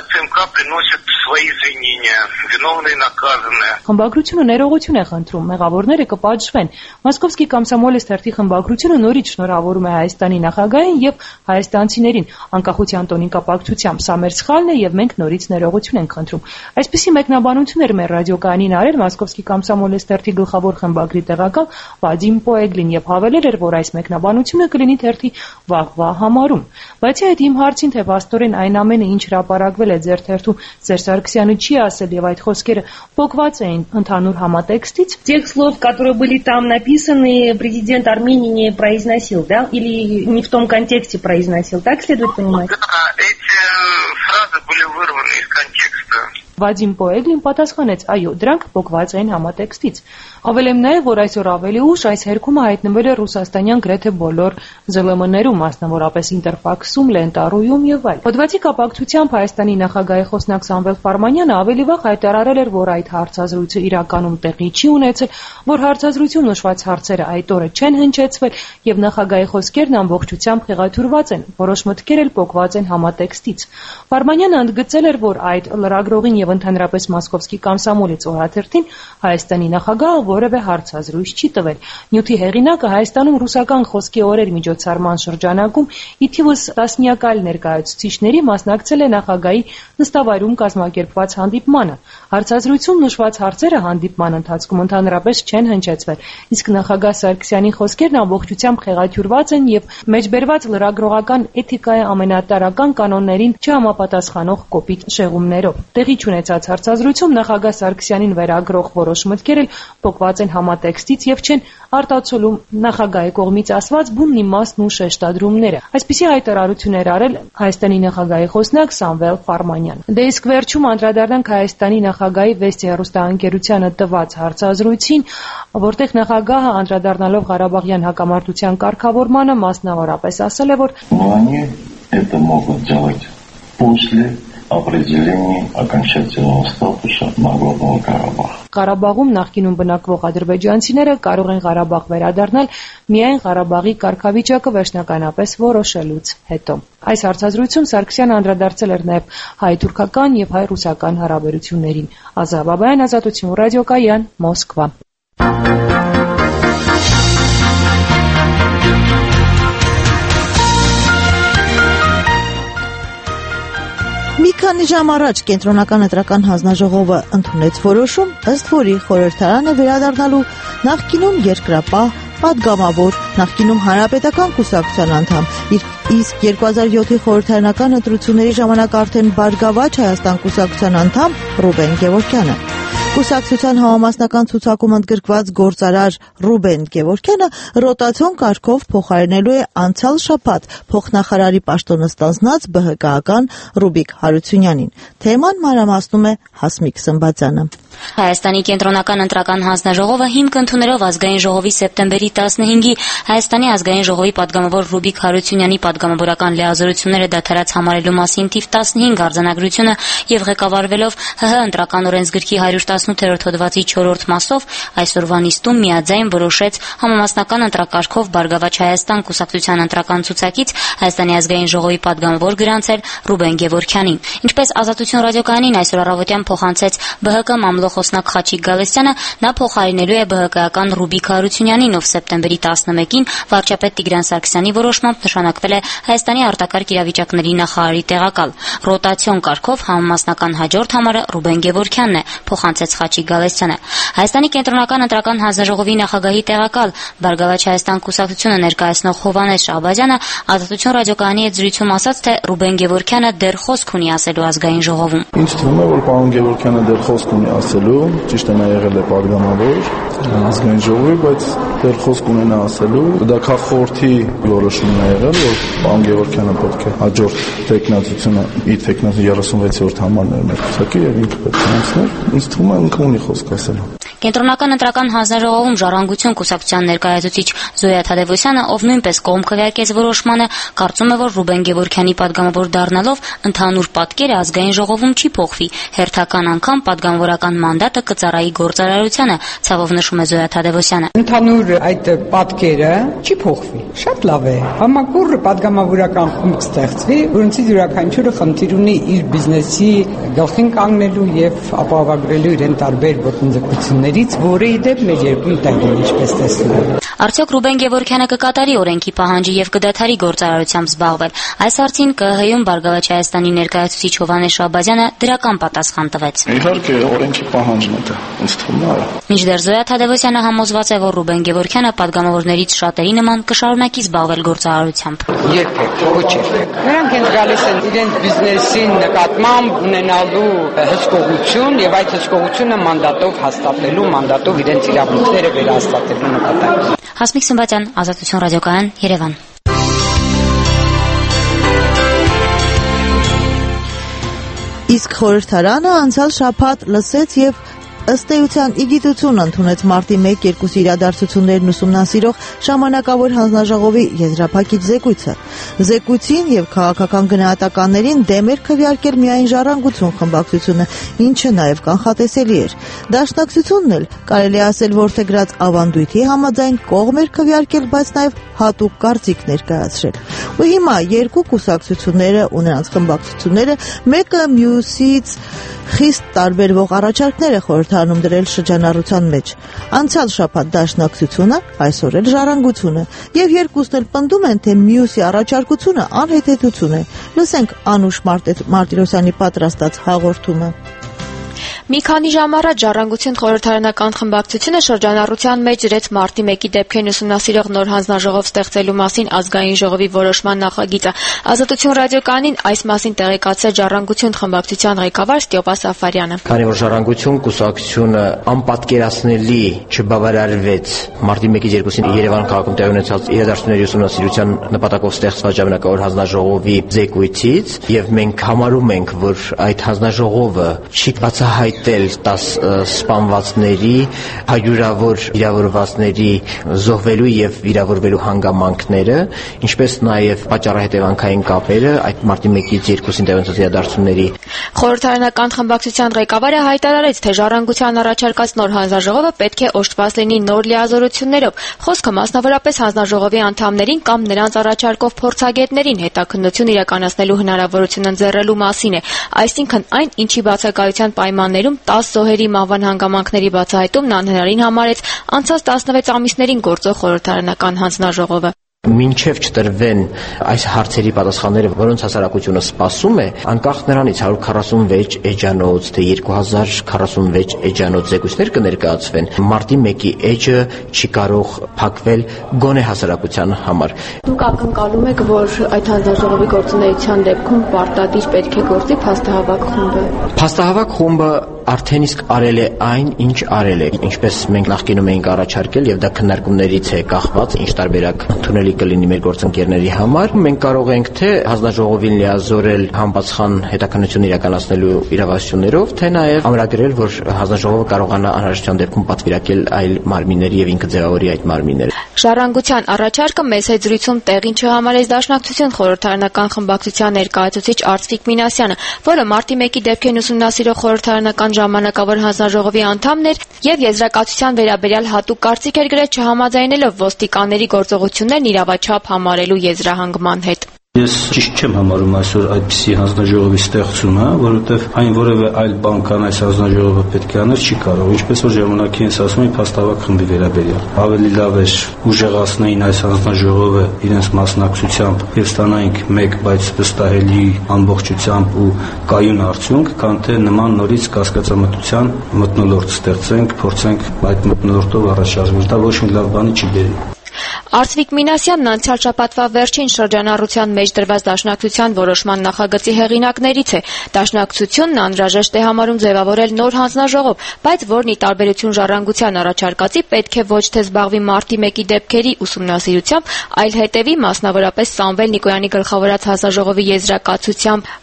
Խմբագրությունը ներողություն է խնդրում, մեղավորները կպատժվեն։ Մոսկովսկի Կոմսոմոլես թերթի խմբագրությունը նորից շնորհավորում է Հայաստանի նախագահին եւ հայաստանցիներին անկախության տոնի կապակցությամբ։ Սա մեր սխալն է եւ մենք նորից ներողություն ենք խնդրում։ Այսպիսի մեկնաբանություն էր մեր ռադիոկայանին արել Մոսկովսկի Կոմսոմոլես թերթի գլխավոր խմբագրի տեղակալ Վադիմ Պոեգլին եւ հավելել էր, որ այս մեկնաբանությունը կլինի թերթի վաղվա համարում։ Բացի այդ, իմ հարցին, թե վաստորեն այն ամենը, ինչ հրապարակվել է ձեր թերթում, Սերժ Սարգսյանը չի ասել եւ այդ խոսքերը փոխված էին ընդհանուր համատեքստից։ Тех слов, которые были там написаны, президент Армении не произносил, да? Или не в том контексте произносил, так следует понимать? Да, эти фразы были вырваны из контекста. Վադիմ Պոեգլին պատասխանեց, այո, դրանք փոխված են համատեքստից։ Ավելեմ նաև, որ այսօր ավելի ուշ այս հերկումը հայտնվել է ռուսաստանյան գրեթե բոլոր զլ էմ էներում, մասնավորապես Ինտերֆաքսում, Լենտարույում եւ այլ։ Հոդվածի կապակցությամբ Հայաստանի նախագահի խոսնակ Սամվել Ֆարմանյանը ավելի վաղ հայտարարել էր, որ այդ հարցազրույցը իրականում տեղի չի ունեցել, որ հարցազրույցում նշված հարցերը այդ օրը չեն հնչեցվել եւ նախագահի խոսքերն ամբողջությամբ խեղաթյուրված են, որոշ մտքեր էլ փոխված են համատեքստից։ Ֆարմանյանը ընդգծել էր, որ այդ լրագրողին եւ ընդհանրապես Մոսկովսկի Կոմսոմոլից օրաթերթին Հայաստանի նախագահը որևէ հարցազրույց չի տվել։ Նյութի հեղինակը Հայաստանում ռուսական խոսքի օրեր միջոցառման շրջանակում ի թիվս տասնյակ այլ ներկայացուցիչների մասնակցել է նախագահի նստավայրում կազմակերպված հանդիպմանը։ Հարցազրույցում նշված հարցերը հանդիպման ընթացքում ընդհանրապես չեն հնչեցվել, իսկ նախագահ Սարգսյանի խոսքերն ամբողջությամբ խեղաթյուրված են եւ մեջբերված լրագրողական էթիկայի ամենատարրական կանոններին չհամապատասխանող կոպիտ շեղումներով։ Տեղի չունեցած հարցազրույցում նախագահ Սարգսյանին վերագրող որոշ մտքեր էլ փոխված են համատեքստից եւ չեն արտացոլում նախագահի կողմից ասված բունն իմաստն ու շեշտադրումները։ Այսպիսի հայտարարություններ արել Հայաստանի նախագահի խոսնակ Սամվել Ֆարմանյան։ Դե իսկ վերջում անդրադառնանք Հայաստանի նախագահի Վեստի հեռուստաընկերությանը տված հարցազրույցին, որտեղ նախագահը անդրադառնալով Ղարաբաղյան հակամարտության կարգավորմանը մասնավորապես ասել է, որ они это могут делать после определения окончательного статуса Нагорного Карабаха. Ղարաբաղում նախկինում բնակվող ադրբեջանցիները կարող են Ղարաբաղ վերադառնալ միայն Ղարաբաղի կարգավիճակը վերջնականապես որոշելուց հետո։ Այս հարցազրույցում Սարգսյանը անդրադարձել էր նաև հայ-թուրքական եւ հայ-ռուսական հարաբերություններին։ Ազա Բաբայան, Ազատություն ռադիոկայան, Մոսկվա։ Մի քանի ժամ առաջ Կենտրոնական ընտրական հանձնաժողովը ընդունեց որոշում, ըստ որի խորհրդարանը վերադառնալու նախկինում երկրապահ, պատգամավոր, նախկինում հանրապետական կուսակցության անդամ, իսկ երկու հազար յոթի խորհրդարանական ընտրությունների ժամանակ արդեն Բարգավաճ Հայաստան կուսակցության անդամ Ռուբեն Գևորգյանը։ Կուսակցության համամասնական ցուցակում ընդգրկված գործարար Ռուբեն Գևորգյանը ռոտացիոն կարգով փոխարինելու է անցյալ շաբաթ փոխնախարարի պաշտոնը ստանձնած բը հը կայական Ռուբիկ Հարությունյանին։ Թեման մանրամասնում է Հասմիկ Սմբատյանը։ Հայաստանի Կենտրոնական ընտրական հանձնաժողովը հիմք ընդունելով ազգային ժողովի սեպտեմբերի տասնհինգի Հայաստանի ազգային ժողովի падգամավոր Ռուբիկ Հարությունյանի падգամավորական լիազորությունները դադարած համարելու մասին թիվ տասնհինգ արձանագրությունը եւ ղեկավարվելով ՀՀ ընտրական օրենսգրքի հարյուր տասնութերորդ հոդվածի չորրորդ մասով այսօրվա նիստում միաձայն որոշեց համամասնական ընտրակարգով Բարգավաճ Հայաստան կուսակցության ընտրական ցուցակից Հայաստանի ազգային ժողովի падգամավոր գրանցել Ռուբեն Գևորգյանին։ Ինչպես Ազատություն ռադիոկայանին այսօր առավոտյան փոխանցեց բը հը կը մամլոխոսնակ Խաչիկ Գալստյանը, նա փոխարինելու է բը հը կայական Ռուբիկ Հարությունյանին, ով սեպտեմբերի տասնմեկին վարչապետ Տիգրան Սարգսյանի որոշմամբ նշանակվել է Հայաստանի արտակարգ իրավիճակների նախարարի տեղակալ։ Ռոտացիոն կարգով համամասնական հաջորդ համարը Ռուբեն Գևորգյանն է, փոխանցեց Խաչիկ Գալստյանը։ Հայաստանի Կենտրոնական ընտրական հանձնաժողովի նախագահի տեղակալ Բարգավաճ Հայաստան կուսակցությունը ներկայացնող Հովհաննես Շահբազյանը Ազատություն ռադիոկայանի հետ զրույցում ասաց, թե Ռուբեն Գևորգյանը դեռ խոսք ունի ասելու ազգային ժողովում։ Ինչ թվում է, որ պարոն Գևորգյանը դեռ խոսք ունի ասելու, ճիշտ է, նա եղել է падգամավոր ազգային ժողովի, բայց դեռ խոսք ունենա ասելու։ Դա քաղաքորդի որոշումն է եղել, որ պարոն Գևորգյանը պետք է հաջորդ տեխնացությունը իր տեխնացու երեսունվեցերորդ համարն էր մեր ցուցակի եւ ինքը պետք է անցներ։ Ինձ թվում է ինքը ունի խոսք ասելու։ Կենտրոնական ընտրական հանձնաժողովում Ժառանգություն կուսակցության ներկայացուցիչ Զոյա Թադևոսյանը, ով նույնպես կողմ քվեարկեց որոշմանը, կարծում է, որ Ռուբեն Գևորգյանի падգամավոր դառնալով ընդհանուր պատկերը ազգային ժողովում չի փոխվի։ Հերթական անգամ падգամավորական մանդատը կծառայի գործարարությանը, ցավով նշում է Զոյա Թադևոսյանը։ Ընդհանուր այդ պատկերը չի փոխվի։ Շատ լավ է։ Համակուռ падգամավորական խումբ ստեղծվի, որոնցից յուրաքանչյուրը խնդիր ունի իր բիզնեսի գլխին կանգնելու եւ ապահովագրելու իրեն տարբեր ոտնձգություններից, որը ի դեպ մեր երկրում տեղի ունի, ինչպես տեսնում եք։ Արդյոք Ռուբեն Գևորգյանը կկատարի օրենքի պահանջը եւ կդադարի գործարարությամբ զբաղվել։ Այս հարցին ԿՀ-ում Բարգավաճ Հայաստանի ներկայացուցիչ Հովհաննես Շահբազյանը դրական պատասխան տվեց։ Իհարկե, օրենքի պահանջն է դա, ինձ թվում է։ Մինչդեռ Զոյա Թադևոսյանը համոզված է, որ Ռուբեն Գևորգյանը падգամավորներից շատերի նման կշարունակի զբաղվել գործարարությամբ։ Երբեք, ոչ երբեք։ Նրանք հենց գալիս են իրենց բիզնեսին նկատմամբ ունենալու հսկողություն եւ այդ հսկողությունը մանդատով հաստատելու, մանդատով իրենց իրավունքները վերահաստատելու նպատակով։ Հասմիկ Սմբատյան, Ազատություն ռադիոկայան, Երևան։ Իսկ խորհրդարանը անցյալ շաբաթ լսեց եւ ըստ էության իգիտություն ընդունեց մարտի մեկ երկուսի իրադարձություններն ուսումնասիրող ժամանակավոր հանձնաժողովի եզրափակիչ զեկույցը։ Զեկույցին եւ քաղաքական գնահատականներին դեմ էր քվեարկել միայն Ժառանգություն խմբակցությունը, ինչը նաեւ կանխատեսելի էր։ Դաշնակցությունն էլ կարելի ասել որդեգրած ավանդույթի համաձայն կողմ էր քվեարկել, բայց նաեւ հատուկ կարծիք ներկայացրել։ Ու հիմա երկու կուսակցությունները ու նրանց խմբակցությունները մեկը մյուսից խիստ տարբերվող առաջարկներ է խորհրդարանում դրել շրջանառության մեջ։ Անցյալ շաբաթ Դաշնակցությունը, այսօր էլ Ժառանգությունը, եւ երկուսն էլ պնդում են, թե մյուսի առաջարկությունը անհեթեթություն է։ Լսենք Անուշ Մարտիրոսյանի պատրաստած հաղորդումը։ Մի քանի ժամ առաջ Ժառանգություն խորհրդարանական խմբակցությունը շրջանառության մեջ ջրեց մարտի մեկի դեպքերն ուսումնասիրող նոր հանձնաժողով ստեղծելու մասին ազգային ժողովի որոշման նախագիծը։ Ազատություն ռադիոկայանին այս մասին տեղեկացրեց Ժառանգություն խմբակցության ղեկավար Ստեփան Սաֆարյանը։ Քանի որ Ժառանգություն կուսակցությունը անպատկերացնելի չբավարարվեց մարտի մեկի երկուսին Երևան քաղաքում տեղի ունեցած իրադարձությունների ուսումնասիրության նպատակով ստեղծված ժամանակավոր հանձնաժողովի զեկույցից, եւ մենք համարում ենք, որ այդ հանձնաժողովը չի բացահայտել տաս սպանվածների, հարյուրավոր վիրավորվածների զոհվելու եւ վիրավորվելու հանգամանքները, ինչպես նաեւ պատճառահետևանքային կապերը այդ մարտի մեկից երկուսին տեղի ունեցած իրադարձությունների։ Խորհրդարանական խմբակցության ղեկավարը հայտարարեց, թե Ժառանգության առաջարկած նոր հանձնաժողովը պետք է օժտված լինի նոր լիազորություններով։ Խոսքը մասնավորապես հանձնաժողովի անդամներին կամ նրանց առաջարկով փորձագետներին հետաքննություն իրականացնելու հնարավորություն ընձեռելու մասին է։ Այսինքն այն, ինչի բացակայության պայմաններում տասը զոհերի մահվան հանգամանքների բացահայտումն անհնարին համարեց անցած տասնվեց ամիսներին գործող խորհրդարանական հանձնաժողովը։ Մինչև չտրվեն այս հարցերի պատասխանները, որոնց հասարակությունը սպասում է, անկախ նրանից հարյուր քառասունվեց էջանոց, թե երկու հազար քառասունվեց էջանոց զեկույցներ կներկայացվեն, մարտի մեկի էջը չի կարող փակվել գոնե հասարակության համար։ Դուք ակնկալում եք, որ այդ հանձնաժողովի գործունեության դեպքում պարտադիր պետք է գործի փաստահավաք խումբը։ Փաստահավաք խումբը արդեն իսկ արել է այն, ինչ արել է, ինչպես մենք նախկինում էինք առաջարկել, եւ դա քննարկումներից է կախված, ինչ տարբերակ ընդունելի կլինի մեր գործընկերների համար։ Մենք կարող ենք թե հանձնաժողովին լիազորել համապատասխան հետաքննություն իրականացնելու իրավասություններով, թե նաեւ ամրագրել, որ հանձնաժողովը կարողանա անհրաժեշտության դեպքում պատվիրակել այլ մարմինների եւ ինքը ձևավորի այդ մարմինները։ Ժառանգության առաջարկը մեծ զրույցում տեղին չհամարեց Դաշնակցություն խորհրդարանական խմբակցության ներկայացուցիչ Արծվիկ Մինասյանը, որը մարտի մեկի դեպքերն ուսումնասիրող խորհրդարանական ժամանակավոր հանձնաժողովի անդամն էր եւ եզրակացության վերաբերյալ հատուկ կարծիք էր գրել, չհամաձայնելով ոստիկանների գործողություններն իրավաչափ համարելու եզրահանգման հետ։ Ես ճիշտ չեմ համարում այսօր այդպիսի հանձնաժողովի ստեղծումը, որովհետև այն որևէ այլ բան կան այս հանձնաժողովը պետք է աներ չի կարող, ինչպես որ ժամանակի ինձ ասում էին փաստավակ խմբի վերաբերյալ։ Ավելի լավ է ուժեղացնեին այս հանձնաժողովը իրենց մասնակցությամբ եւ ստանայինք մեկ, բայց վստահելի ամբողջությամբ ու կայուն արդյունք, քան թե նման նորից կասկածամտության մթնոլորտ ստեղծենք, փորձենք այդ մթնոլորտով առաջ շարժվել։ Դա ոչ մի լավ բանի չի բերի։ Արծվիկ Մինասյանն անցյալ շաբաթվա վերջին շրջանառության մեջ դրված Դաշնակցության որոշման նախագծի հեղինակներից է։ Դաշնակցությունն անհրաժեշտ է համարում ձևավորել նոր հանձնաժողով, բայց որն ի տարբերություն Ժառանգության առաջարկածի պետք է ոչ թե զբաղվի մարտի մեկի դեպքերի ուսումնասիրությամբ, այլ հետևի մասնավորապես Սամվել Նիկոյանի գլխավորած հանձնաժողովի եզրակացությամբ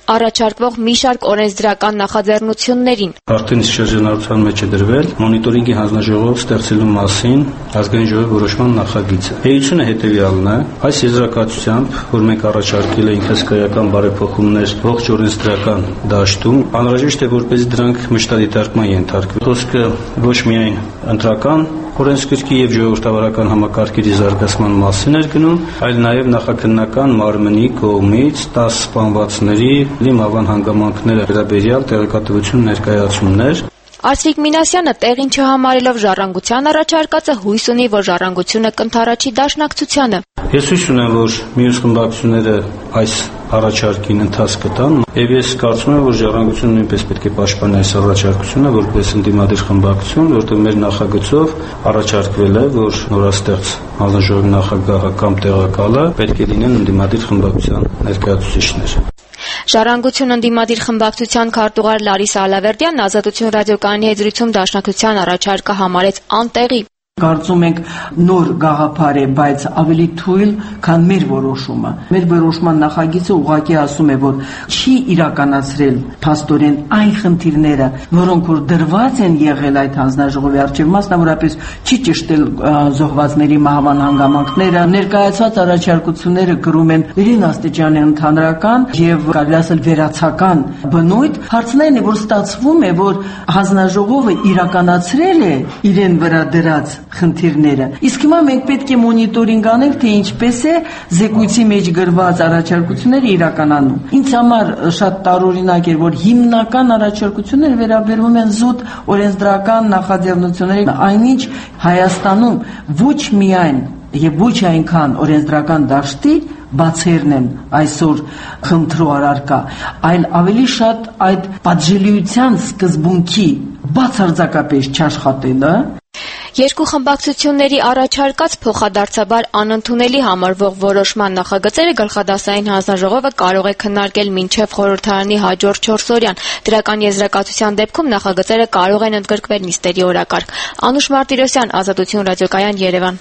առաջարկվող մի շարք օրենսդրական նախաձեռնություններին։ Արդեն շրջանառության մեջ է դրվել մոնիտորինգի հանձնաժողով ստեղծելու մասին ազգային ժողովի որոշման նախագիծը։ Էությունը հետևյալն է. այս եզրակացությամբ, որ մենք առաջարկել ենք հսկայական բարեփոխումներ ողջ օրենսդրական դաշտում, անհրաժեշտ է որպեսզի դրանք մշտադիտարկման ենթարկվեն։ Խոսքը ոչ միայն ընտրական օրենսգրքի եւ ժողովրդավարական համակարգերի զարգացման մասին էր գնում, այլ նաեւ նախաքննական մարմնի կողմից տասը սպանվածների լիմավան հանգամանքները վերաբերյալ տեղեկատվություն ներկայացումներ։ Արծվիկ Մինասյանը տեղին չհամարելով ժառանգության առաջարկածը հույս ունի, որ ժառանգությունը կընդառաջի դաշնակցությանը։ Ես հույս ունեմ, որ մյուս խմբակցությունները այս առաջարկին ընթացք կտան, եւ ես կարծում եմ, որ ժառանգությունը նույնպես պետք է պաշտպանի այս առաջարկությունը որպես ընդդիմադիր խմբակցություն, որտեղ մեր նախագծով առաջարկվել է, որ նորաստեղծ հանձնաժողովի նախագահը կամ տեղակալը պետք է լինեն ընդդիմադիր խմբակցության ներկայացուցիչներ։ Ժառանգություն ընդդիմադիր խմբակցության քարտուղար Լարիսա Ալավերդյանն Ազատություն ռադիոկայանի հետ զրույցում դաշնակցության առաջարկը համարեց անտեղի։ Կարծում ենք նոր գաղափար է, բայց ավելի թույլ, քան մեր որոշումը։ Մեր որոշման նախագիծը ուղղակի ասում է, որ չի իրականացրել փաստորեն այն խնդիրները, որոնք որ դրված են եղել այդ հանձնաժողովի առջև, մասնավորապես չի ճշտել զոհվածների մահվան հանգամանքները, ներկայացված առաջարկությունները կրում են իրեն աստիճանի ընդհանրական եւ կարելի ասել վերացական բնույթ։ Հարցն այն է, որ ստացվում է, որ հանձնաժողովը իրականացրել է իրեն վրա դրած խնդիրները։ Իսկ հիմա մենք պետք է մոնիտորինգ անենք, թե ինչպես է զեկույցի մեջ գրված առաջարկությունները իրականանում։ Ինձ համար շատ տարօրինակ էր, որ հիմնական առաջարկությունները վերաբերվում են զուտ օրենսդրական նախաձեռնությունների, այնինչ Հայաստանում ոչ միայն եւ ոչ այնքան օրենսդրական դաշտի բացերն են այսօր խնդրու առարկա, այլ ավելի շատ այդ պատժելիության սկզբունքի բացարձակապես չաշխատելը։ Երկու խմբակցությունների առաջարկած փոխադարձաբար անընդունելի համարվող որոշման նախագծերը գլխադասային հանձնաժողովը կարող է քննարկել մինչև խորհրդարանի հաջորդ չորս օրյան։ Դրական եզրակացության դեպքում նախագծերը կարող են ընդգրկվել նիստերի օրակարգ։ Անուշ Մարտիրոսյան, Ազատություն ռադիոկայան, Երևան։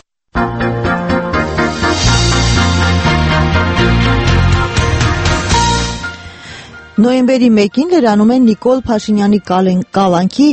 Նոյեմբերի մեկին լրանում են Նիկոլ Փաշինյանի կալանքի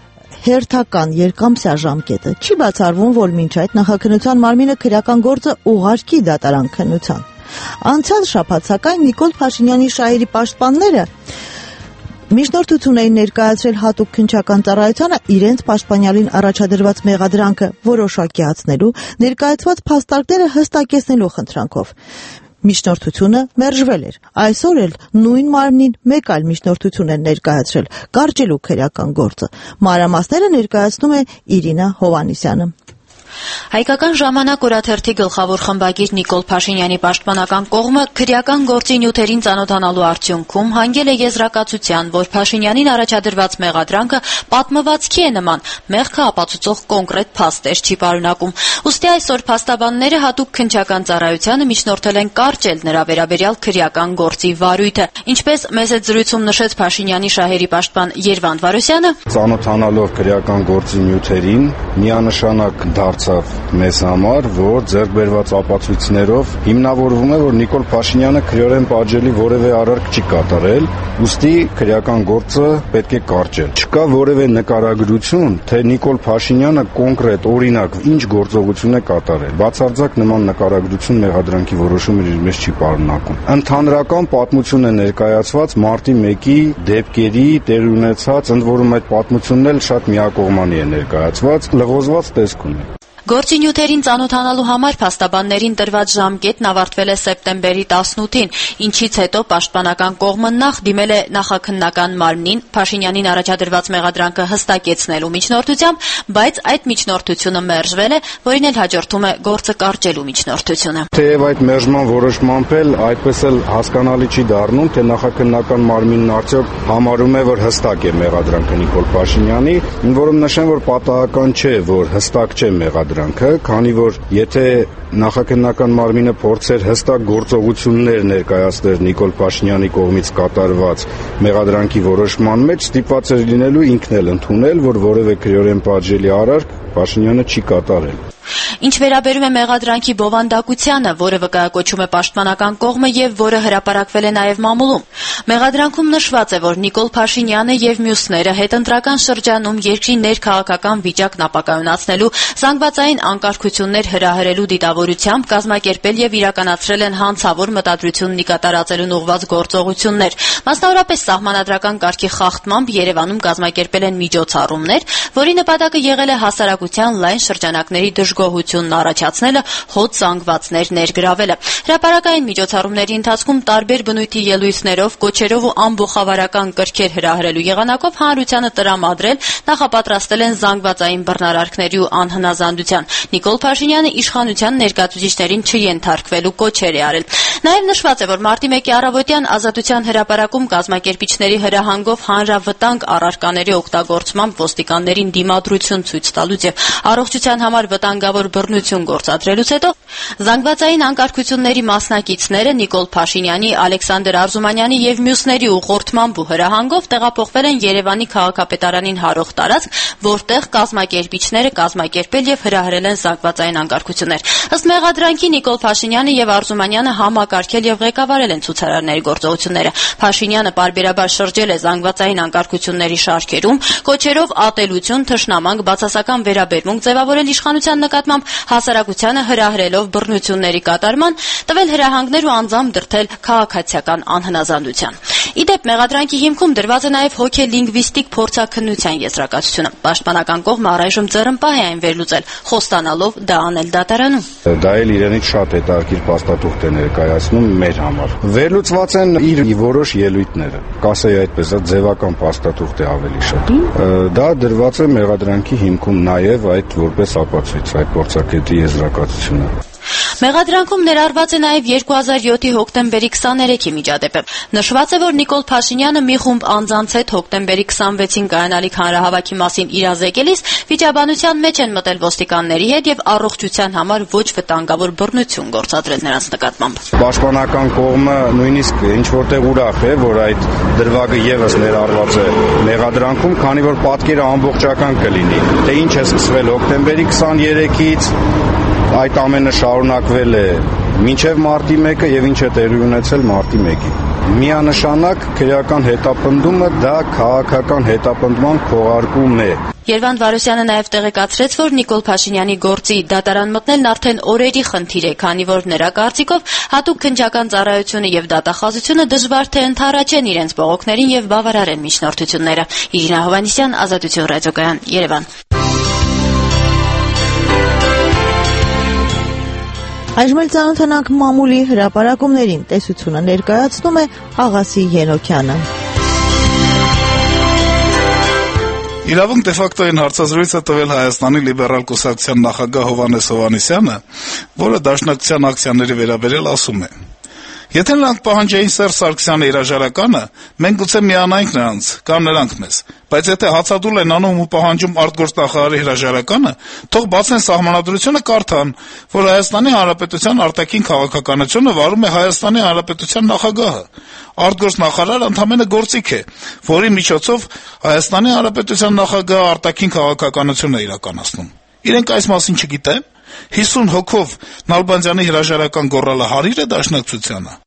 հերթական երկամսյա ժամկետը։ Չի բացառվում, որ մինչ այդ նախաքննության մարմինը քրեական գործը ուղարկի դատարան քննության։ Անցյալ շաբաթ սակայն Նիկոլ Փաշինյանի շահերի պաշտպանները միջնորդություն էին ներկայացրել հատուկ քննչական ծառայությանը իրենց պաշտպանյալին առաջադրված մեղադրանքը որոշակիացնելու, ներկայացված փաստարկները հստակեցնելու խնդրանքով։ Միջնորդությունը մերժվել էր։ Այսօր էլ նույն մարմնին մեկ այլ միջնորդություն են ներկայացրել կարճելու քրեական գործը։ Մանրամասները ներկայացնում է Իրինա Հովհաննիսյանը։ Հայկական ժամանակ օրաթերթի գլխավոր խմբագիր Նիկոլ Փաշինյանի պաշտպանական կողմը քրեական գործի նյութերին ծանոթանալու արդյունքում հանգել է եզրակացության, որ Փաշինյանին առաջադրված մեղադրանքը պատմվածքի է նման, մեղքը ապացուցող կոնկրետ փաստեր չի պարունակում։ Ուստի այսօր փաստաբանները հատուկ քննչական ծառայությանը միջնորդել են կարճել նրա վերաբերյալ քրեական գործի վարույթը։ Ինչպես մեծ հետ զրույցում նշեց Փաշինյանի շահերի պաշտպան Երվանդ Վարոսյանը, ծանոթանալով քրեական գործի նյութերին միանշանակ դարձավ մեզ համար, որ ձեռք բերված ապացույցներով հիմնավորվում է, որ Նիկոլ Փաշինյանը քրեորեն պատժելի որևէ արարք չի կատարել, ուստի քրեական գործը պետք է կարճել։ Չկա որևէ նկարագրություն, թե Նիկոլ Փաշինյանը կոնկրետ օրինակ ինչ գործողություն է կատարել։ Բացարձակ նման նկարագրություն մեղադրանքի որոշումը իր մեջ չի պարունակում։ Ընդհանրական պատմություն է ներկայացված մարտի մեկի դեպքերի տեղի ունեցած, ընդ որում այդ պատմությունն էլ շատ միակողմանի է ներկայացված, լղոզված տեսք ունի։ Գործի նյութերին ծանոթանալու համար փաստաբաններին տրված ժամկետն ավարտվել է սեպտեմբերի տասնութին, ինչից հետո պաշտպանական կողմը նախ դիմել է նախաքննական մարմնին Փաշինյանին առաջադրված մեղադրանքը հստակեցնելու միջնորդությամբ, բայց այդ միջնորդությունը մերժվել է, որին էլ հաջորդում է գործը կարճելու միջնորդությունը։ Թեև այդ մերժման որոշմամբ էլ այդպես էլ հասկանալի չի դառնում, թե նախաքննական մարմինն արդյոք համարում է, որ հստակ է մեղադրանքը Նիկոլ Փաշինյանի, որում նշեմ, որ պատահական չէ, որ հստակ չէ մեղադրանքը, քանի որ եթե նախագահական մարմինը փորձեր հստակ գործողություններ ներկայացնել Նիկոլ Փաշինյանի կողմից կատարված մեղադրանքի որոշման մեջ, ստիպված էր լինելու ինքն էլ ընդունել, որ որևէ քրեորեն պատժելի արարք Փաշինյանը չի կատարել։ Ինչ վերաբերում է մեղադրանքի բովանդակությանը, որը վկայակոչում է պաշտպանական կողմը եւ որը հրապարակվել է նաեւ մամուլում, մեղադրանքում նշված է, որ Նիկոլ Փաշինյանը եւ մյուսները հետընտրական շրջանում երկրի ներքաղաքական վիճակն ապակայունացնելու, զանգվածային անկարգություններ հրահրելու դիտավորությամբ կազմակերպել եւ իրականացրել են հանցավոր մտադրությունն կատարածելուն ուղղված գործողություններ, մասնավորապես սահմանադրական կարգի խախտմամբ Երևանում կազմակերպել են միջոցառումներ, որի նպատակը եղել է հասարակության լայն շրջանակների դժգոհությունն առաջացնելը, հոտ զանգվածներ ներգրավելը։ Հրապարակային միջոցառումների ընթացքում տարբեր բնույթի ելույթներով, կոչերով ու ամբողջավարական կրքեր հրահրելու եղանակով հանրությանը տրամադրել, նախապատրաստել են զանգվածային բռնարարքների ու անհնազանդության։ Նիկոլ Փաշինյանը իշխանության ներկայացուցիչներին չենթարկվելու կոչեր է արել։ Նաև նշված է, որ մարտի մեկի առավոտյան Ազատության հրապարակում կազմակերպիչների հրահանգով հանրավտանգ առարկաների օգտագործմամբ ոստիկաններին դիմադրություն ցույց տալուց եւ առողջության համար վտանգավոր բռնություն գործադրելուց հետո զանգվածային անկարգությունների մասնակիցները Նիկոլ Փաշինյանի, Ալեքսանդր Արզումանյանի եւ մյուսների ուղղորդմամբ ու հրահանգով տեղափոխվել են Երևանի քաղաքապետարանին հարող տարածք, որտեղ կազմակերպիչները կազմակերպել եւ հրահրել են զանգվածային անկարգություններ։ Ըստ մեղադրանքի Նիկոլ Փաշինյանը եւ Արզումանյանը համակարգել եւ ղեկավարել են ցուցարարների գործողությունները։ Փաշինյանը պարբերաբար շրջել է զանգվածային անկարգությունների շարքերում, կոչերով ատելություն, թշնամանք, բացասական վերաբերմունք ձևավորել իշխանության նկատմամբ, հասարակությանը հրահրելով բռնությունների կատարման, տվել հրահանգներ ու անձամբ դրդել քաղաքացիական անհնազանդության։ Իդեպ մեղադրանքի հիմքում դրված է նաև հոգելինգվիստիկ փորձաքննության եզրակացությունը։ Պաշտպանական կողմը առայժմ ձեռնպահ է այն վերլուծել, խոստանալով դա անել դատարանում։ Դա էլ իրենից շատ հետաքրքիր փաստաթուղթ է ներկայացնում մեր համար։ Վերլուծված են իր որոշ ելույթները, կասեի այդպես, դա ձևական փաստաթուղթ է ավելի շատ։ Դա դրված է մեղադրանքի հիմքում նաև այդ որպես ապացույց, այդ փորձակետի եզրակացությունը։ Մեղադրանքում ներառված է նաև երկու հազար յոթի հոկտեմբերի քսաներեքի միջադեպը։ Նշված է, որ Նիկոլ Փաշինյանը մի խումբ անձանց հետ հոկտեմբերի քսանվեցին կայանալիք հանրահավաքի մասին իրազեկելիս վիճաբանության մեջ են մտել ոստիկանների հետ եւ առողջության համար ոչ վտանգավոր բռնություն գործադրել նրանց նկատմամբ։ Պաշտպանական կողմը նույնիսկ ինչ որտեղ ուրախ է, որ այդ դրվագը եւս ներառված է մեղադրանքում, քանի որ պատկերը ամբողջական կլինի։ Թե ինչ է սկսվել հոկտեմբերի քսաներեքից, այդ ամենը շարունակվել է մինչև մարտի մեկը եւ ինչ է տեղի ունեցել մարտի մեկին։ Միանշանակ քրեական հետապնդումը դա քաղաքական հետապնդման քողարկում է։ Երվանդ Վարոսյանը նաև տեղեկացրեց, որ Նիկոլ Փաշինյանի գործի դատարան մտնելն արդեն օրերի խնդիր է, քանի որ նրա կարծիքով հատուկ քննչական ծառայությունը եւ դատախազությունը դժվար թե ընդառաջեն իրենց բողոքներին եւ բավարարեն միջնորդությունները։ Իրինա Հովհաննիսյան, Ազատություն ռադիոկայան, Երևան։ Այժմ էլ ծանոթանանք մամուլի հրապարակումներին, տեսությունը ներկայացնում է Աղասի Ենոքյանը։ Իրավունք դե ֆակտոյին հարցազրույց է տվել Հայաստանի լիբերալ կուսակցության նախագահ Հովհաննես Հովհաննիսյանը, որը դաշնակցության ակցիաների վերաբերյալ ասում է. Եթե նրանք պահանջեին Սերժ Սարգսյանի հրաժարականը, մենք գուցե միանայինք նրանց, կամ նրանք մեզ, բայց եթե հացադուլ են անում ու պահանջում արտգործնախարարի հրաժարականը, թող բացեն սահմանադրությունը, կարդան, որ Հայաստանի Հանրապետության արտաքին քաղաքականությունը վարում է Հայաստանի Հանրապետության նախագահը։ Արտգործնախարարը ընդամենը գործիք է, որի միջոցով Հայաստանի Հանրապետության նախագահը արտաքին քաղաքականություն է իրականացնում։ Իրենք այս մասին չգիտեն։ հիսուն հոգով Նալբանդյանի հրաժարական գոռալը հարիր է դաշնակցությանը։